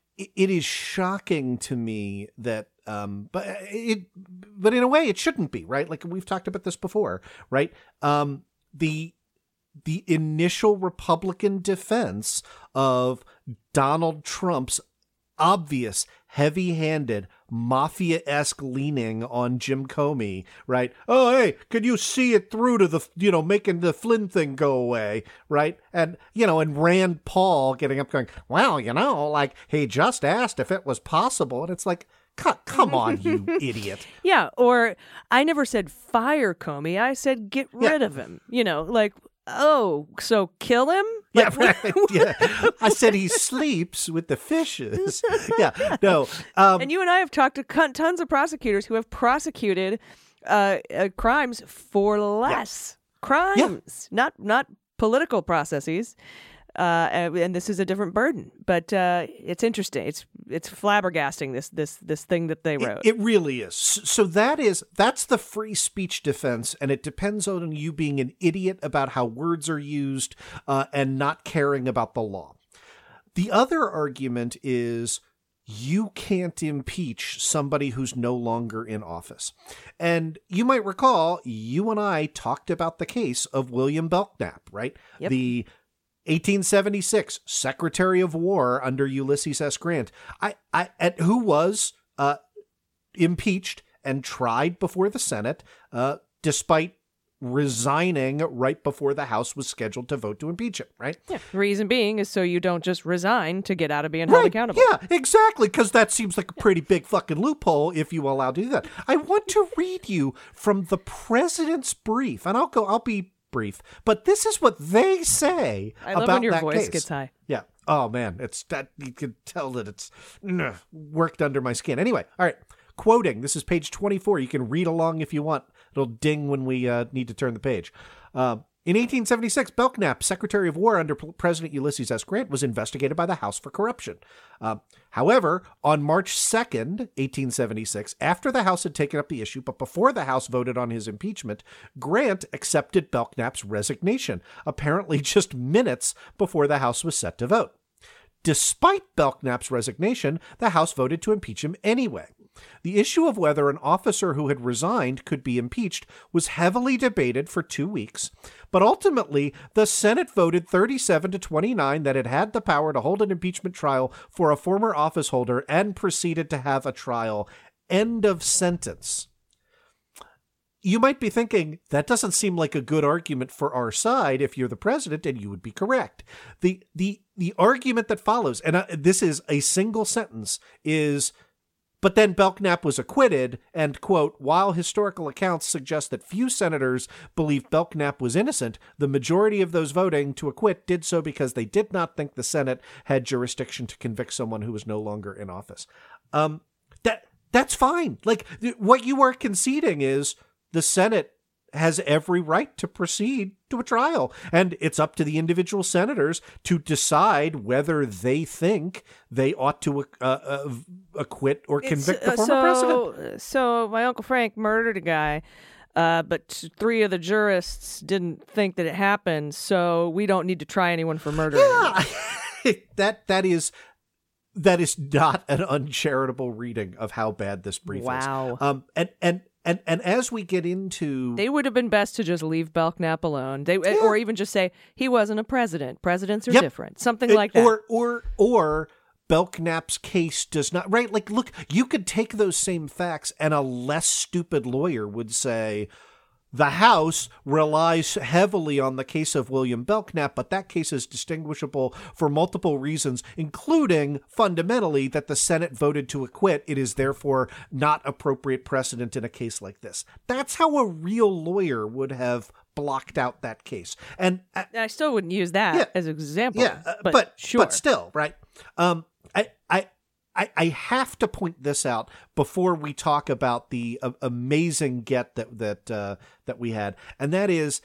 It is shocking to me that, um, but it, but in a way, it shouldn't be, right? Like we've talked about this before, right? Um, the the initial Republican defense of Donald Trump's obvious, heavy-handed, mafia-esque leaning on Jim Comey, right? Oh, hey, can you see it through to the, you know, making the Flynn thing go away, right? And, you know, and Rand Paul getting up going, well, you know, like, he just asked if it was possible. And it's like, come on, you idiot. Yeah, or I never said fire Comey. I said get rid Yeah. of him. You know, like, oh, so kill him? Yeah, Like, right. Yeah. I said he sleeps with the fishes. Yeah, no. Um, And you and I have talked to con- tons of prosecutors who have prosecuted uh, uh, crimes for less crimes, not not political processes. Uh, and, and this is a different burden, but uh, it's interesting. It's it's flabbergasting this this this thing that they wrote. It, it really is. So that is that's the free speech defense, and it depends on you being an idiot about how words are used uh, and not caring about the law. The other argument is you can't impeach somebody who's no longer in office. And you might recall, you and I talked about the case of William Belknap, right? Yep. The eighteen seventy-six Secretary of War under Ulysses S. Grant, I, I, and who was uh, impeached and tried before the Senate, uh, despite resigning right before the House was scheduled to vote to impeach him, right? Yeah. Reason being is so you don't just resign to get out of being held Right. accountable. Yeah, exactly, because that seems like a pretty big fucking loophole if you allow to do that. I want to read you from the president's brief, and I'll go. I'll be brief, but this is what they say I love about when your that voice case. gets high. Yeah. Oh man, it's that you can tell that it's ugh, worked under my skin. Anyway, all right. Quoting. This is page twenty-four. You can read along if you want. It'll ding when we uh, need to turn the page. Uh, in eighteen seventy-six, Belknap, Secretary of War under President Ulysses S. Grant, was investigated by the House for corruption. Uh, however, on March second, eighteen seventy-six, after the House had taken up the issue, but before the House voted on his impeachment, Grant accepted Belknap's resignation, apparently just minutes before the House was set to vote. Despite Belknap's resignation, the House voted to impeach him anyway. The issue of whether an officer who had resigned could be impeached was heavily debated for two weeks, but ultimately the Senate voted thirty-seven to twenty-nine that it had the power to hold an impeachment trial for a former office holder and proceeded to have a trial. End of sentence. You might be thinking, that doesn't seem like a good argument for our side if you're the president, and you would be correct. The the the argument that follows, and uh, this is a single sentence, is, but then Belknap was acquitted, and, quote, while historical accounts suggest that few senators believed Belknap was innocent, the majority of those voting to acquit did so because they did not think the Senate had jurisdiction to convict someone who was no longer in office. Um, that that's fine. Like, what you are conceding is the Senate has every right to proceed to a trial, and it's up to the individual senators to decide whether they think they ought to uh, uh, acquit or convict the uh, former so, president. So my Uncle Frank murdered a guy, uh, but three of the jurists didn't think that it happened, so we don't need to try anyone for murder. Yeah, that that is that is not an uncharitable reading of how bad this brief Wow. is. Um, and and. And and as we get into... They would have been best to just leave Belknap alone. They yeah. Or even just say, he wasn't a president. Presidents are yep. different. Something it, like that. Or, or, or Belknap's case does not... Right? Like, look, you could take those same facts and a less stupid lawyer would say, The House relies heavily on the case of William Belknap, but that case is distinguishable for multiple reasons, including, fundamentally, that the Senate voted to acquit. It is therefore not appropriate precedent in a case like this. That's how a real lawyer would have blocked out that case. And uh, I still wouldn't use that yeah, as an example. Yeah, uh, but, but sure. But still, right? Um, I, I, I, I have to point this out before we talk about the uh, amazing get that that uh, that we had, and that is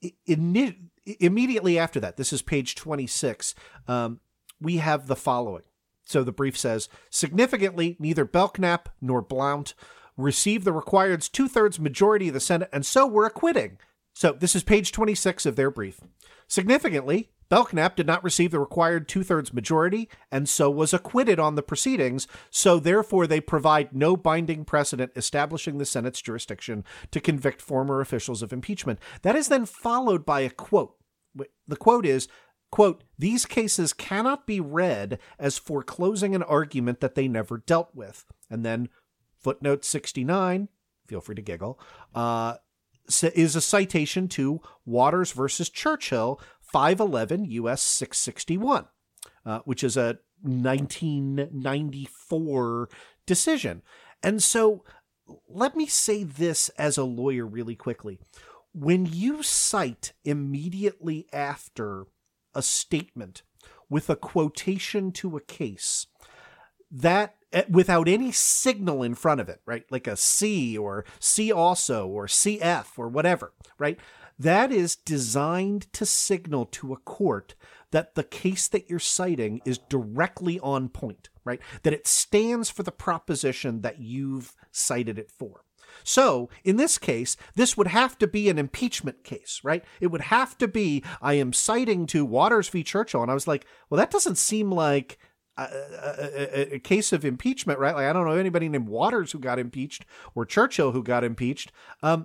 in, immediately after that. This is page twenty-six. Um, we have the following. So the brief says, significantly, neither Belknap nor Blount received the required two-thirds majority of the Senate, and so were acquitting. So this is page twenty-six of their brief. Significantly, Belknap did not receive the required two-thirds majority and so was acquitted on the proceedings, so therefore they provide no binding precedent establishing the Senate's jurisdiction to convict former officials of impeachment. That is then followed by a quote. The quote is, quote, these cases cannot be read as foreclosing an argument that they never dealt with. And then footnote sixty-nine, feel free to giggle, uh, is a citation to Waters versus Churchill, five eleven U S six sixty-one, uh, which is a nineteen ninety-four decision. And so let me say this as a lawyer really quickly. When you cite immediately after a statement with a quotation to a case, that without any signal in front of it, right? Like a C or C also or C F or whatever, right? That is designed to signal to a court that the case that you're citing is directly on point, right? That it stands for the proposition that you've cited it for. So in this case, this would have to be an impeachment case, right? It would have to be, I am citing to Waters v. Churchill. And I was like, well, that doesn't seem like A, a, a case of impeachment, right? Like, I don't know anybody named Waters who got impeached or Churchill who got impeached. Um,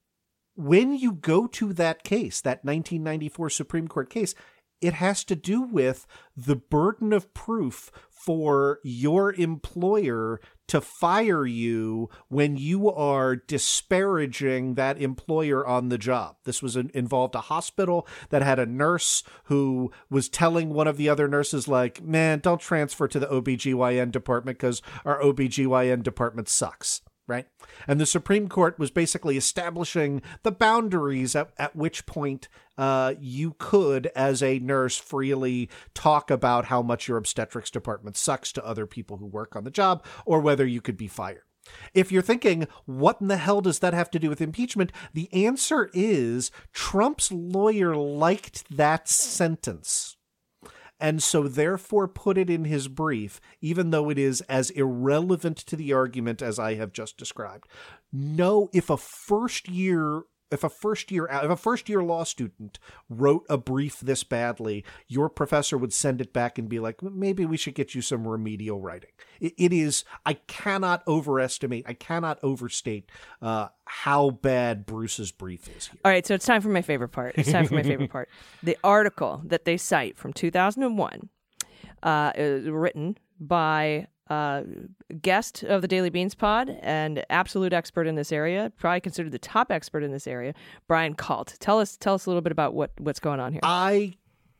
when you go to that case, that nineteen ninety-four Supreme Court case, it has to do with the burden of proof for your employer to fire you when you are disparaging that employer on the job. This was an, involved a hospital that had a nurse who was telling one of the other nurses, like, man, don't transfer to the O B G Y N department because our O B G Y N department sucks. Right? And the Supreme Court was basically establishing the boundaries at, at which point uh, you could, as a nurse, freely talk about how much your obstetrics department sucks to other people who work on the job, or whether you could be fired. If you're thinking, what in the hell does that have to do with impeachment? The answer is Trump's lawyer liked that sentence, and so therefore put it in his brief, even though it is as irrelevant to the argument as I have just described. No, if a first year, if a first year, if a first year law student wrote a brief this badly, your professor would send it back and be like, maybe we should get you some remedial writing. It, it is, I cannot overestimate, I cannot overstate uh, how bad Bruce's brief is here. All right, so it's time for my favorite part. It's time for my favorite part. The article that they cite from two thousand one uh, is written by uh, guest of the Daily Beans pod and absolute expert in this area, probably considered the top expert in this area, Brian Kalt. Tell us, tell us a little bit about what, what's going on here. I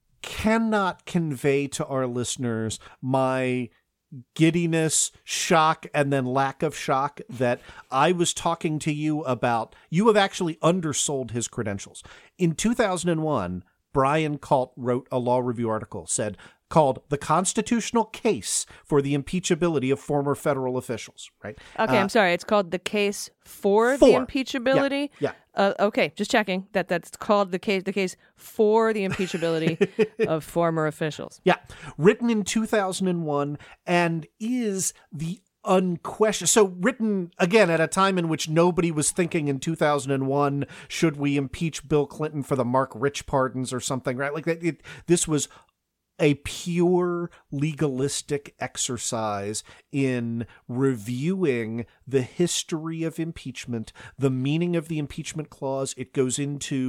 cannot convey to our listeners my giddiness, shock, and then lack of shock that I was talking to you about. You have actually undersold his credentials. In two thousand one, Brian Kalt wrote a law review article, said, called The Constitutional Case for the Impeachability of Former Federal Officials, right? Okay, uh, I'm sorry. It's called The Case for, for. the Impeachability? Yeah. yeah. Uh, okay, just checking that that's called the case the case for the impeachability of former officials. Yeah. Written in two thousand one and is the unquestioned. So written, again, at a time in which nobody was thinking in two thousand one, should we impeach Bill Clinton for the Mark Rich pardons or something, right? Like it, it, this was a pure legalistic exercise in reviewing the history of impeachment, the meaning of the impeachment clause. It goes into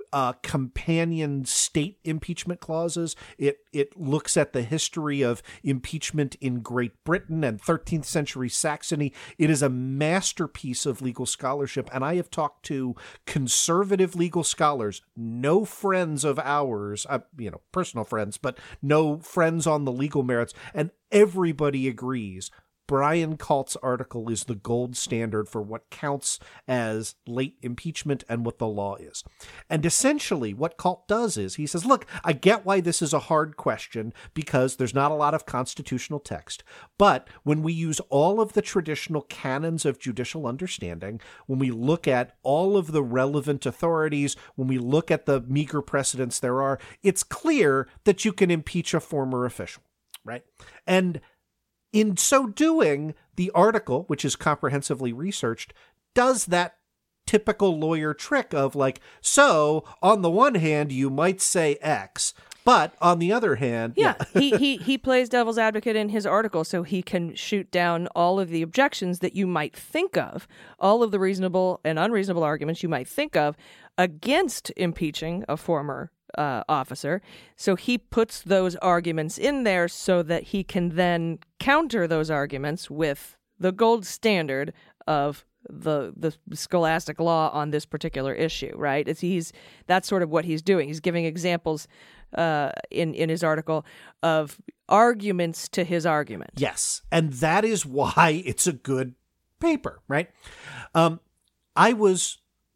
uh, companion state impeachment clauses. It it looks at the history of impeachment in Great Britain and thirteenth century Saxony. It is a masterpiece of legal scholarship, and I have talked to conservative legal scholars, no friends of ours, uh, you know, personal friends, but no friends on the legal merits, and everybody agrees Brian Kalt's article is the gold standard for what counts as late impeachment and what the law is. And essentially what Kalt does is he says, look, I get why this is a hard question because there's not a lot of constitutional text. But when we use all of the traditional canons of judicial understanding, when we look at all of the relevant authorities, when we look at the meager precedents there are, it's clear that you can impeach a former official, right? And in so doing, the article, which is comprehensively researched, does that typical lawyer trick of like, so on the one hand, you might say X, but on the other hand... Yeah, yeah. he, he, he plays devil's advocate in his article so he can shoot down all of the objections that you might think of, all of the reasonable and unreasonable arguments you might think of against impeaching a former Uh, officer. So he puts those arguments in there so that he can then counter those arguments with the gold standard of the the scholastic law on this particular issue, right? It's he's that's sort of what he's doing. He's giving examples uh, in in his article of arguments to his argument. Yes, and that is why it's a good paper, right? Um, I was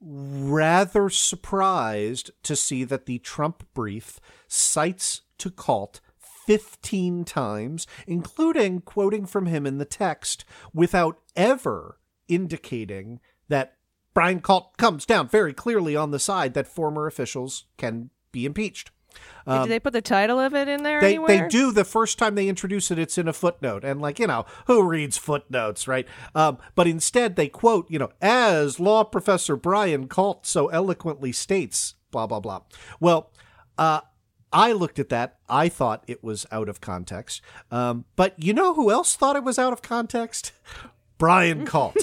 rather surprised to see that the Trump brief cites to Kalt fifteen times, including quoting from him in the text, without ever indicating that Brian Kalt comes down very clearly on the side that former officials can be impeached. Um, Did they put the title of it in there they, anywhere? They do. The first time they introduce it, it's in a footnote. And like, you know, who reads footnotes, right? Um, but instead they quote, you know, as law professor Brian Kalt so eloquently states, blah, blah, blah. Well, uh, I looked at that. I thought it was out of context. Um, but you know who else thought it was out of context? Brian Kalt.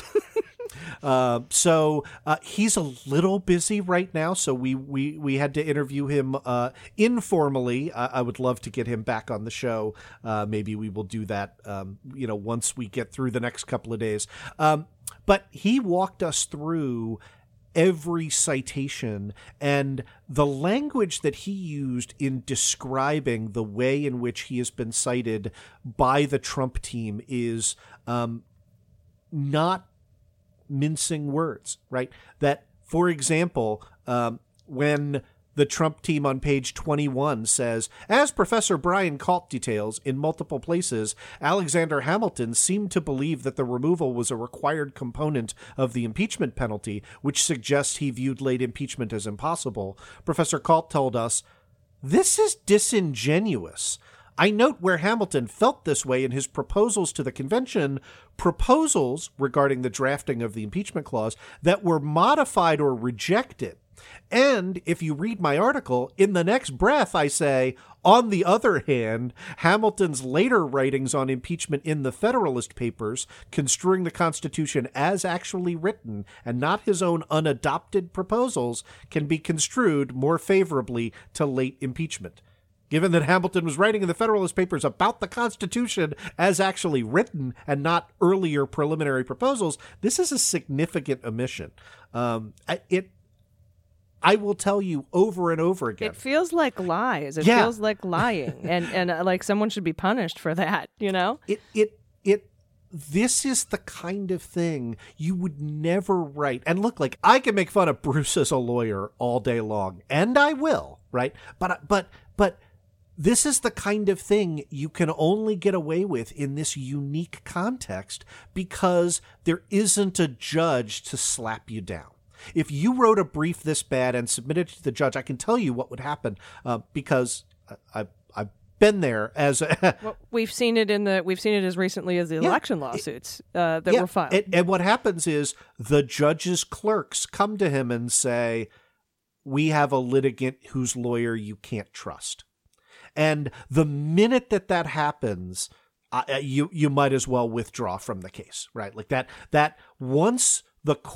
Uh, so uh, he's a little busy right now, so we we, we had to interview him uh, informally. Uh, I would love to get him back on the show. Uh, maybe we will do that, um, you know, once we get through the next couple of days. Um, but he walked us through every citation, and the language that he used in describing the way in which he has been cited by the Trump team is um, not mincing words, right? That, for example, um, when the Trump team on page twenty-one says, as Professor Brian Kalt details, in multiple places, Alexander Hamilton seemed to believe that the removal was a required component of the impeachment penalty, which suggests he viewed late impeachment as impossible. Professor Kalt told us, this is disingenuous. I note where Hamilton felt this way in his proposals to the convention, proposals regarding the drafting of the impeachment clause that were modified or rejected. And if you read my article, in the next breath I say, on the other hand, Hamilton's later writings on impeachment in the Federalist Papers, construing the Constitution as actually written and not his own unadopted proposals, can be construed more favorably to late impeachment. Given that Hamilton was writing in the Federalist Papers about the Constitution as actually written and not earlier preliminary proposals, this is a significant omission. Um, it, I will tell you over and over again. It feels like lies. It yeah. feels like lying, and and uh, like someone should be punished for that. You know. It it it. This is the kind of thing you would never write. And look, like I can make fun of Bruce as a lawyer all day long, and I will, right? But but but. This is the kind of thing you can only get away with in this unique context because there isn't a judge to slap you down. If you wrote a brief this bad and submitted it to the judge, I can tell you what would happen uh, because I, I, I've been there as a well, we've seen it in the we've seen it as recently as the yeah, election lawsuits uh, that yeah, were filed. And, and what happens is the judge's clerks come to him and say, "We have a litigant whose lawyer you can't trust." And the minute that that happens, uh, you you might as well withdraw from the case, right? Like that. That once the court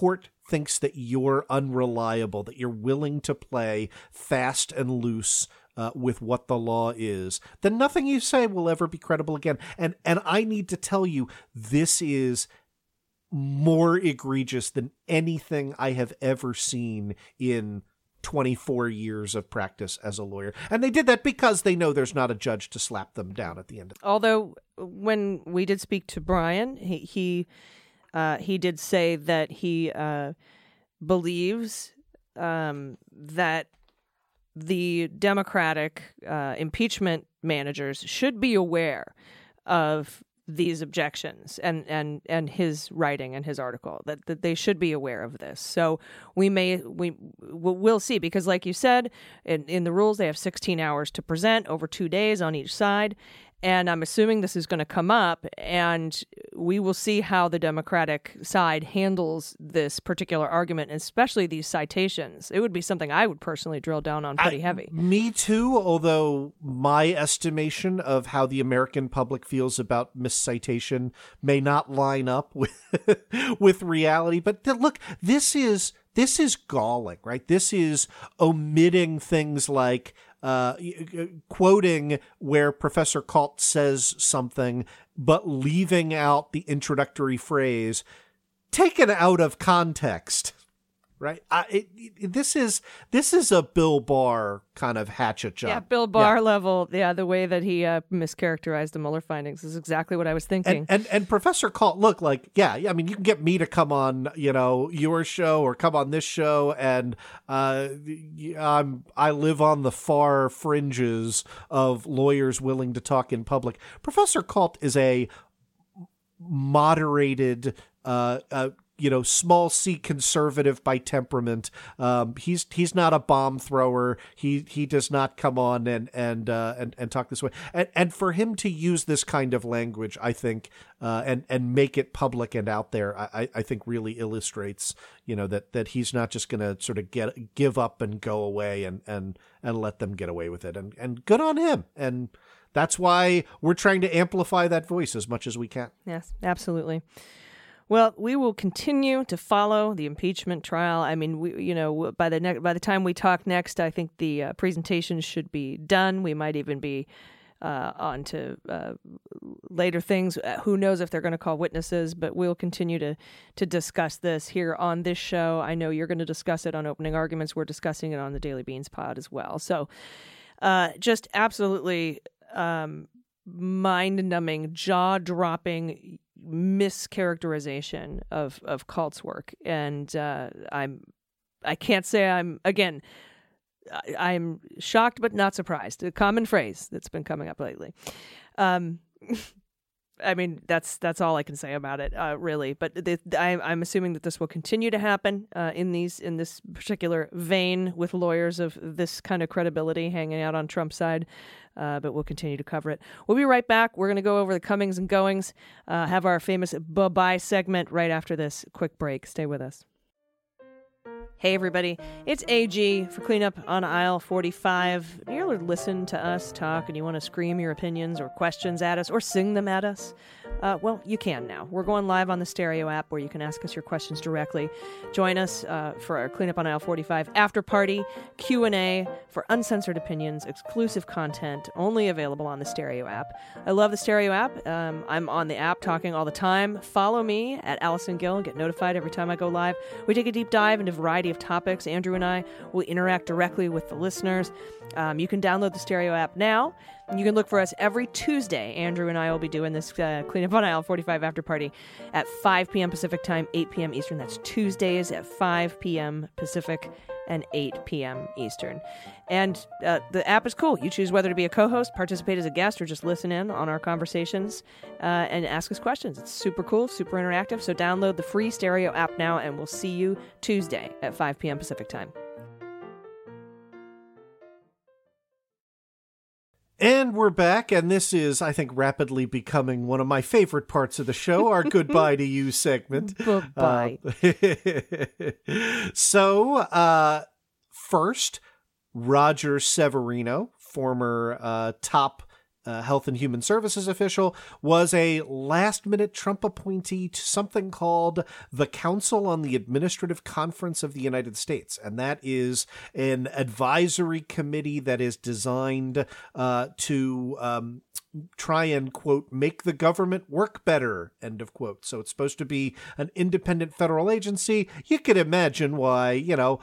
thinks that you're unreliable, that you're willing to play fast and loose uh, with what the law is, then nothing you say will ever be credible again. And and I need to tell you, this is more egregious than anything I have ever seen in twenty-four years of practice as a lawyer. And they did that because they know there's not a judge to slap them down at the end of it. Although when we did speak to Brian, he he, uh, he did say that he uh, believes um, that the Democratic uh, impeachment managers should be aware of these objections and, and, and his writing and his article, that, that they should be aware of this. So we may, we, we'll see, because like you said, in, in the rules, they have sixteen hours to present over two days on each side. And I'm assuming this is going to come up, and we will see how the Democratic side handles this particular argument, especially these citations. It would be something I would personally drill down on pretty I, heavy. Me too, although my estimation of how the American public feels about miscitation may not line up with with reality. But th- look, this is this is galling, right? This is omitting things like Uh, quoting where Professor Kalt says something, but leaving out the introductory phrase, taken out of context, right? I, it, it, this is this is a Bill Barr kind of hatchet job. Yeah, Bill Barr yeah. level. Yeah, the way that he uh, mischaracterized the Mueller findings is exactly what I was thinking. And, and and Professor Kalt, look, like, yeah, I mean, you can get me to come on, you know, your show or come on this show, and uh, I'm I live on the far fringes of lawyers willing to talk in public. Professor Kalt is a moderated, uh, uh, you know, small C conservative by temperament. Um, he's he's not a bomb thrower. He he does not come on and and uh, and and talk this way. And and for him to use this kind of language, I think, uh, and and make it public and out there, I I think really illustrates, you know, that that he's not just going to sort of get give up and go away and and and let them get away with it. And and good on him. And that's why we're trying to amplify that voice as much as we can. Yes, absolutely. Well, we will continue to follow the impeachment trial. I mean, we, you know, by the ne- by the time we talk next, I think the uh, presentations should be done. We might even be uh, on to uh, later things. Uh, who knows if they're going to call witnesses? But we'll continue to to discuss this here on this show. I know you're going to discuss it on Opening Arguments. We're discussing it on the Daily Beans pod as well. So, uh, just absolutely um, mind-numbing, jaw-dropping mischaracterization of of Kalt's work, and uh, I'm I can't say I'm again I, I'm shocked but not surprised. A common phrase that's been coming up lately. Um, I mean, that's that's all I can say about it, uh, really. But the, I, I'm assuming that this will continue to happen uh, in these in this particular vein with lawyers of this kind of credibility hanging out on Trump's side. Uh, but we'll continue to cover it. We'll be right back. We're going to go over the comings and goings, uh, have our famous bye-bye segment right after this quick break. Stay with us. Hey, everybody. It's A G for Cleanup on Aisle forty-five. You ever listen to us talk and you want to scream your opinions or questions at us or sing them at us? Uh, well, you can now. We're going live on the Stereo app where you can ask us your questions directly. Join us uh, for our Cleanup on Aisle forty-five after party, Q and A for uncensored opinions, exclusive content, only available on the Stereo app. I love the Stereo app. Um, I'm on the app talking all the time. Follow me at Allison Gill and get notified every time I go live. We take a deep dive into a variety of topics. Andrew and I will interact directly with the listeners. Um, you can download the Stereo app now. And you can look for us every Tuesday. Andrew and I will be doing this uh, Cleanup on Aisle forty-five after party at five p.m. Pacific time, eight p.m. Eastern. That's Tuesdays at five p.m. Pacific and eight p.m. Eastern. And uh, the app is cool. You choose whether to be a co-host, participate as a guest, or just listen in on our conversations uh, and ask us questions. It's super cool, super interactive. So download the free Stereo app now, and we'll see you Tuesday at five p.m. Pacific time. And we're back, and this is, I think, rapidly becoming one of my favorite parts of the show, our Goodbye to You segment. Goodbye. Uh, so, uh, first, Roger Severino, former uh, top uh, Health and Human Services official, was a last-minute Trump appointee to something called the Council on the Administrative Conference of the United States. And that is an advisory committee that is designed uh, to um, try and, quote, make the government work better, end of quote. So it's supposed to be an independent federal agency. You could imagine why, you know,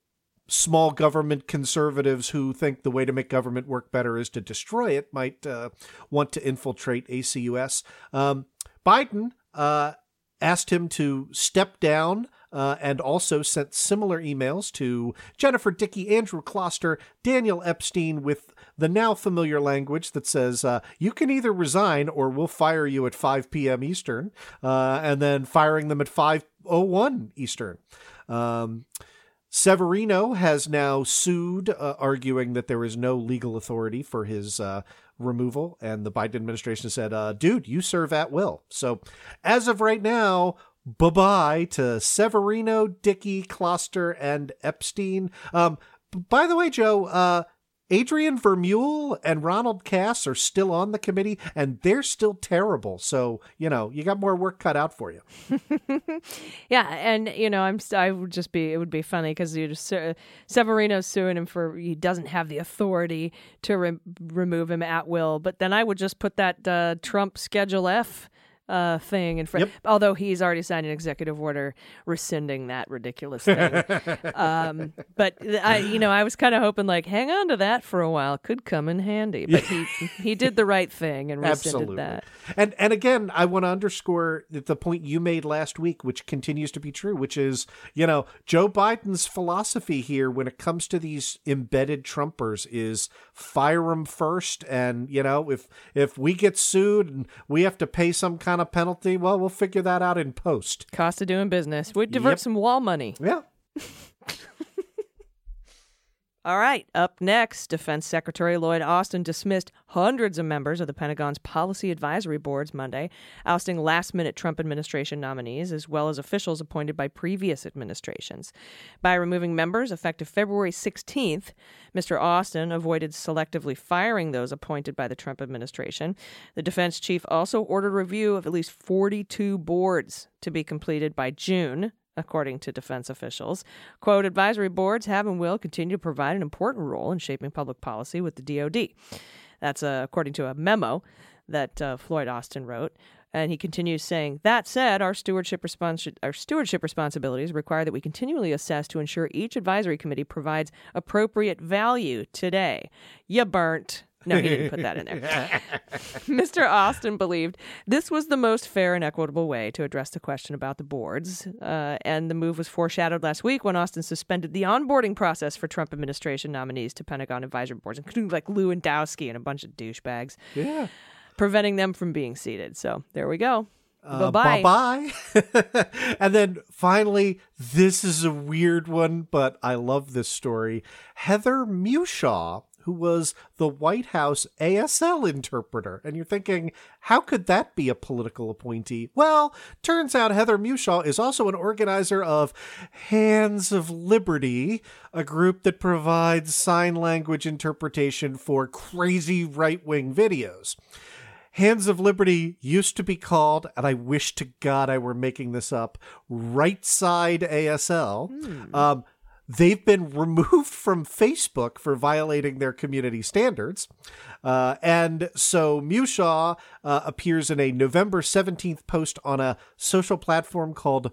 small government conservatives who think the way to make government work better is to destroy it might uh, want to infiltrate A C U S. Um, Biden uh, asked him to step down uh, and also sent similar emails to Jennifer Dickey, Andrew Kloster, Daniel Epstein with the now familiar language that says, uh, you can either resign or we'll fire you at five p.m. Eastern, uh, and then firing them at five oh one Eastern. Um, Severino has now sued, uh, arguing that there is no legal authority for his uh, removal. And the Biden administration said, uh, dude, you serve at will. So as of right now, bye-bye to Severino, Dickey, Kloster, and Epstein. Um, by the way, Joe, uh, Adrian Vermeule and Ronald Cass are still on the committee, and they're still terrible. So, you know, you got more work cut out for you. Yeah, and, you know, I'm I would just be, it would be funny because you just, uh, Severino's suing him for, he doesn't have the authority to re- remove him at will. But then I would just put that uh, Trump Schedule F Uh, thing in front, yep. Although he's already signed an executive order rescinding that ridiculous thing. um, but I, you know, I was kind of hoping, like, hang on to that for a while, could come in handy. But he he did the right thing and rescinded Absolutely. that. And and again, I want to underscore the point you made last week, which continues to be true, which is, you know, Joe Biden's philosophy here when it comes to these embedded Trumpers is fire them first, and you know, if if we get sued and we have to pay some kind of penalty, well, we'll figure that out in post. Cost of doing business. We'd divert Yep. some wall money. Yeah. All right. Up next, Defense Secretary Lloyd Austin dismissed hundreds of members of the Pentagon's policy advisory boards Monday, ousting last-minute Trump administration nominees as well as officials appointed by previous administrations. By removing members effective February sixteenth, Mister Austin avoided selectively firing those appointed by the Trump administration. The defense chief also ordered review of at least forty-two boards to be completed by June, according to defense officials. Quote, advisory boards have and will continue to provide an important role in shaping public policy with the D O D. That's uh, according to a memo that uh, Floyd Austin wrote. And he continues saying, that said, our stewardship, respons- our stewardship responsibilities require that we continually assess to ensure each advisory committee provides appropriate value today. You burnt. No, he didn't put that in there. Mister Austin believed this was the most fair and equitable way to address the question about the boards. Uh, and the move was foreshadowed last week when Austin suspended the onboarding process for Trump administration nominees to Pentagon advisory boards, including like Lewandowski and a bunch of douchebags, Yeah. preventing them from being seated. So there we go. Uh, Bye-bye. Bye-bye. And then finally, this is a weird one, but I love this story. Heather Mushaw, who was the White House A S L interpreter. And you're thinking, how could that be a political appointee? Well, turns out Heather Mushaw is also an organizer of Hands of Liberty, a group that provides sign language interpretation for crazy right-wing videos. Hands of Liberty used to be called, and I wish to God I were making this up, Right Side A S L. Hmm. Um, They've been removed from Facebook for violating their community standards. Uh, and so Mushaw uh, appears in a November seventeenth post on a social platform called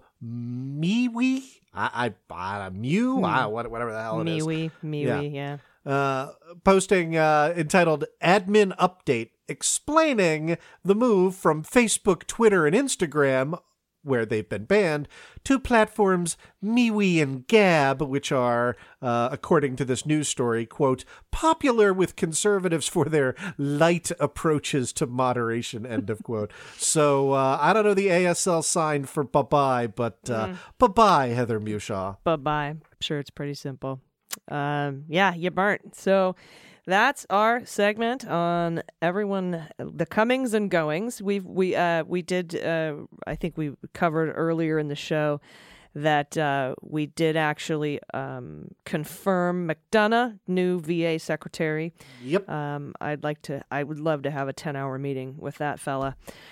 MeWe. I, I, I Mew, hmm. I, whatever the hell it is. MeWe, MeWe, yeah. yeah. Uh, posting uh, entitled Admin Update, explaining the move from Facebook, Twitter, and Instagram, where they've been banned, to platforms MeWe and Gab, which are, uh, according to this news story, quote, popular with conservatives for their light approaches to moderation, end of quote. So uh, I don't know the A S L sign for bye-bye, but uh, mm. bye-bye, Heather Mushaw. Bye-bye. I'm sure it's pretty simple. Um, yeah, you burnt. So that's our segment on everyone, the comings and goings. We've we uh we did uh I think we covered earlier in the show that uh, we did actually um, confirm McDonough, new V A secretary. Yep. Um, I'd like to, I would love to have a ten-hour meeting with that fella.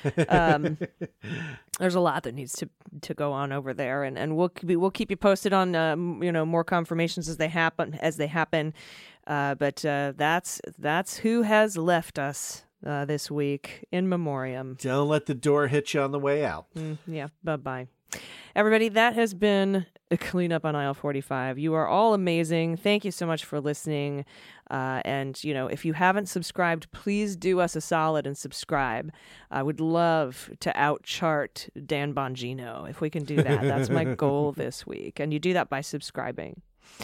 Um, there's a lot that needs to to go on over there, and, and we'll we'll keep you posted on um, you know more confirmations as they happen as they happen. Uh, but uh, that's that's who has left us uh, this week in memoriam. Don't let the door hit you on the way out. Mm, yeah. Bye bye. Everybody, that has been a Cleanup on Aisle forty-five. You are all amazing. Thank you so much for listening. Uh, and, you know, if you haven't subscribed, please do us a solid and subscribe. I would love to outchart Dan Bongino. If we can do that, that's my goal this week. And you do that by subscribing.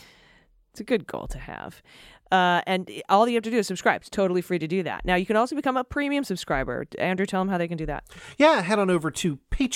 It's a good goal to have. Uh, and all you have to do is subscribe. It's totally free to do that. Now, you can also become a premium subscriber. Andrew, tell them how they can do that. Yeah, head on over to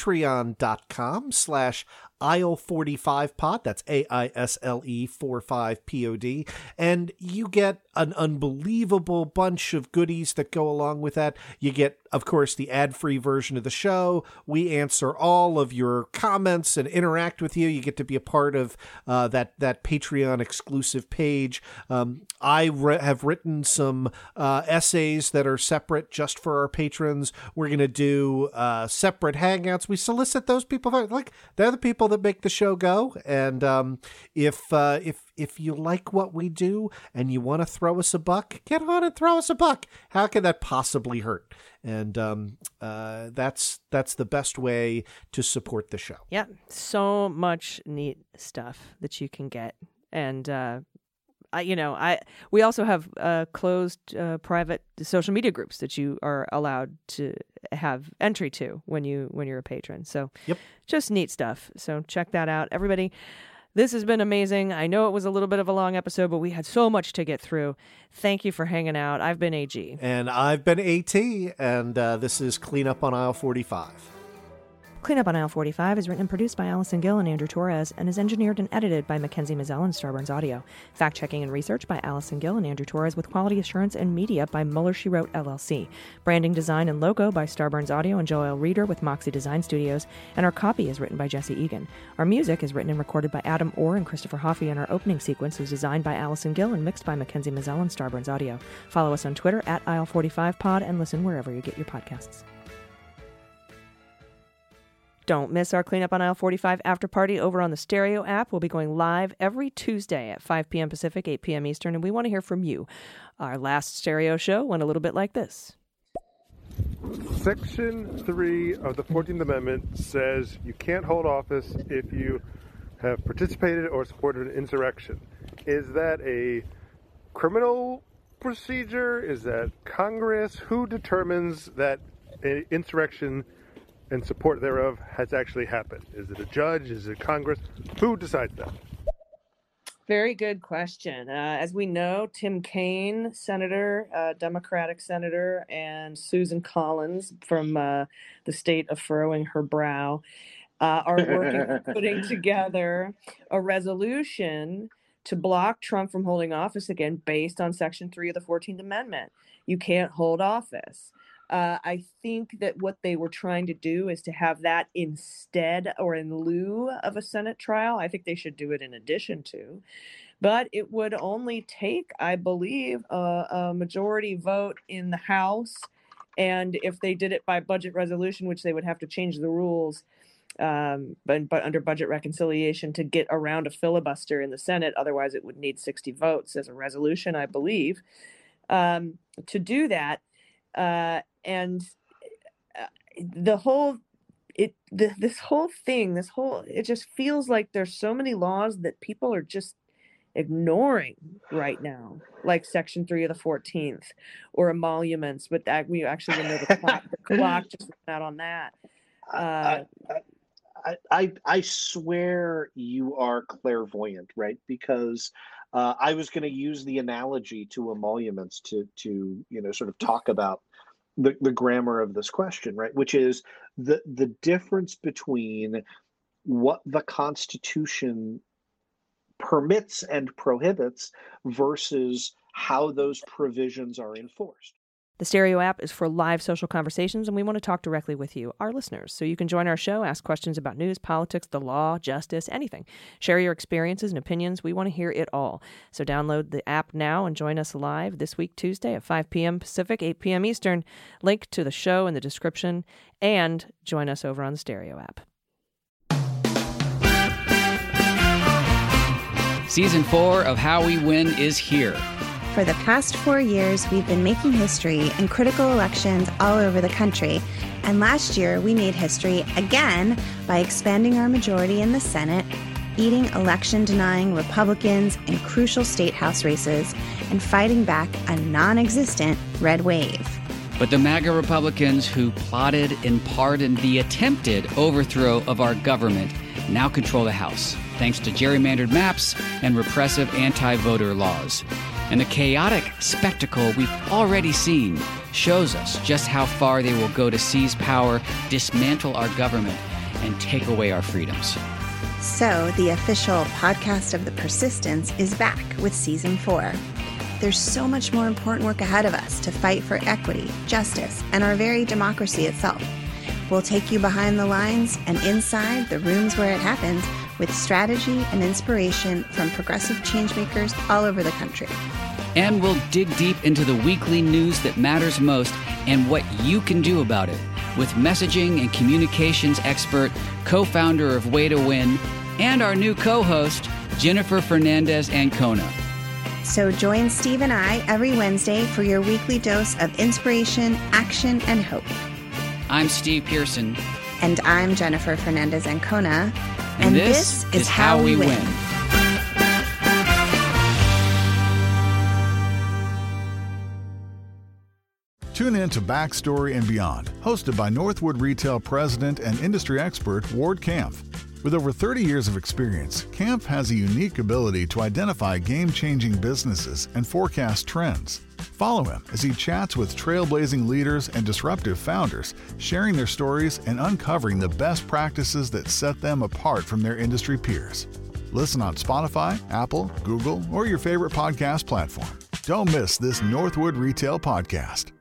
patreon.com slash aisle forty-five pod. That's A I S L E forty-five P O D. And you get an unbelievable bunch of goodies that go along with that. You get, of course, the ad-free version of the show. We answer all of your comments and interact with you. You get to be a part of uh, that, that Patreon exclusive page. Um, I re- have written some uh, essays that are separate just for our patrons. We're going to do uh, separate hangouts. We solicit those people. Like, they're the people that make the show go. And um, if uh, if if you like what we do and you want to throw us a buck, get on and throw us a buck. How can that possibly hurt? And um, uh, that's that's the best way to support the show. Yeah, so much neat stuff that you can get. And uh I, you know, I we also have uh, closed uh, private social media groups that you are allowed to have entry to when you when you're a patron. So, yep, just neat stuff. So check that out, everybody. This has been amazing. I know it was a little bit of a long episode, but we had so much to get through. Thank you for hanging out. I've been A G. And I've been AT, and uh, this is Cleanup on Aisle forty-five. Cleanup on Aisle forty-five is written and produced by Allison Gill and Andrew Torres and is engineered and edited by Mackenzie Mazzell and Starburns Audio. Fact-checking and research by Allison Gill and Andrew Torres with quality assurance and media by Muller She Wrote, L L C. Branding, design, and logo by Starburns Audio and Joel Reeder with Moxie Design Studios. And our copy is written by Jesse Egan. Our music is written and recorded by Adam Orr and Christopher Hoffey, and our opening sequence was designed by Allison Gill and mixed by Mackenzie Mazzell and Starburns Audio. Follow us on Twitter at Aisle forty-five pod and listen wherever you get your podcasts. Don't miss our Cleanup on Aisle forty-five after party over on the Stereo app. We'll be going live every Tuesday at five p.m. Pacific, eight p.m. Eastern, and we want to hear from you. Our last Stereo show went a little bit like this. Section three of the fourteenth Amendment says you can't hold office if you have participated or supported an insurrection. Is that a criminal procedure? Is that Congress? Who determines that an insurrection and support thereof has actually happened? Is it a judge? Is it Congress? Who decides that? Very good question. Uh, as we know, Tim Kaine, Senator, uh, Democratic Senator, and Susan Collins from uh, the state of furrowing her brow uh, are working on putting together a resolution to block Trump from holding office again based on Section three of the fourteenth Amendment. You can't hold office. Uh, I think that what they were trying to do is to have that instead or in lieu of a Senate trial. I think they should do it in addition to. But it would only take, I believe, a, a majority vote in the House. And if they did it by budget resolution, which they would have to change the rules, um, but, but under budget reconciliation to get around a filibuster in the Senate. Otherwise, it would need sixty votes as a resolution, I believe, um, to do that. Uh, and uh, the whole, it, the, this whole thing, this whole, it just feels like there's so many laws that people are just ignoring right now, like Section three of the fourteenth or emoluments, but that we actually know the clock, the clock just ran out on that. Uh, I, I, I swear you are clairvoyant, right? Because uh, I was going to use the analogy to emoluments to, to, you know, sort of talk about the, the grammar of this question, right? Which is the, the difference between what the Constitution permits and prohibits versus how those provisions are enforced. The Stereo app is for live social conversations, and we want to talk directly with you, our listeners. So you can join our show, ask questions about news, politics, the law, justice, anything. Share your experiences and opinions. We want to hear it all. So download the app now and join us live this week, Tuesday at five p.m. Pacific, eight p.m. Eastern. Link to the show in the description, and join us over on the Stereo app. Season four of How We Win is here. For the past four years, we've been making history in critical elections all over the country. And last year, we made history again by expanding our majority in the Senate, beating election-denying Republicans in crucial state house races, and fighting back a non-existent red wave. But the MAGA Republicans who plotted and pardoned the attempted overthrow of our government now control the House, thanks to gerrymandered maps and repressive anti-voter laws. And the chaotic spectacle we've already seen shows us just how far they will go to seize power, dismantle our government, and take away our freedoms. So, the official podcast of The Persistence is back with Season four. There's so much more important work ahead of us to fight for equity, justice, and our very democracy itself. We'll take you behind the lines and inside the rooms where it happens with strategy and inspiration from progressive changemakers all over the country. And we'll dig deep into the weekly news that matters most and what you can do about it with messaging and communications expert, co-founder of Way to Win, and our new co-host, Jennifer Fernandez Ancona. So join Steve and I every Wednesday for your weekly dose of inspiration, action, and hope. I'm Steve Pearson. And I'm Jennifer Fernandez Ancona. And, and this, this is, is How We Win. win. Tune in to Backstory and Beyond, hosted by Northwood Retail President and industry expert Ward Kampf. With over thirty years of experience, Kampf has a unique ability to identify game-changing businesses and forecast trends. Follow him as he chats with trailblazing leaders and disruptive founders, sharing their stories and uncovering the best practices that set them apart from their industry peers. Listen on Spotify, Apple, Google, or your favorite podcast platform. Don't miss this Northwood Retail podcast.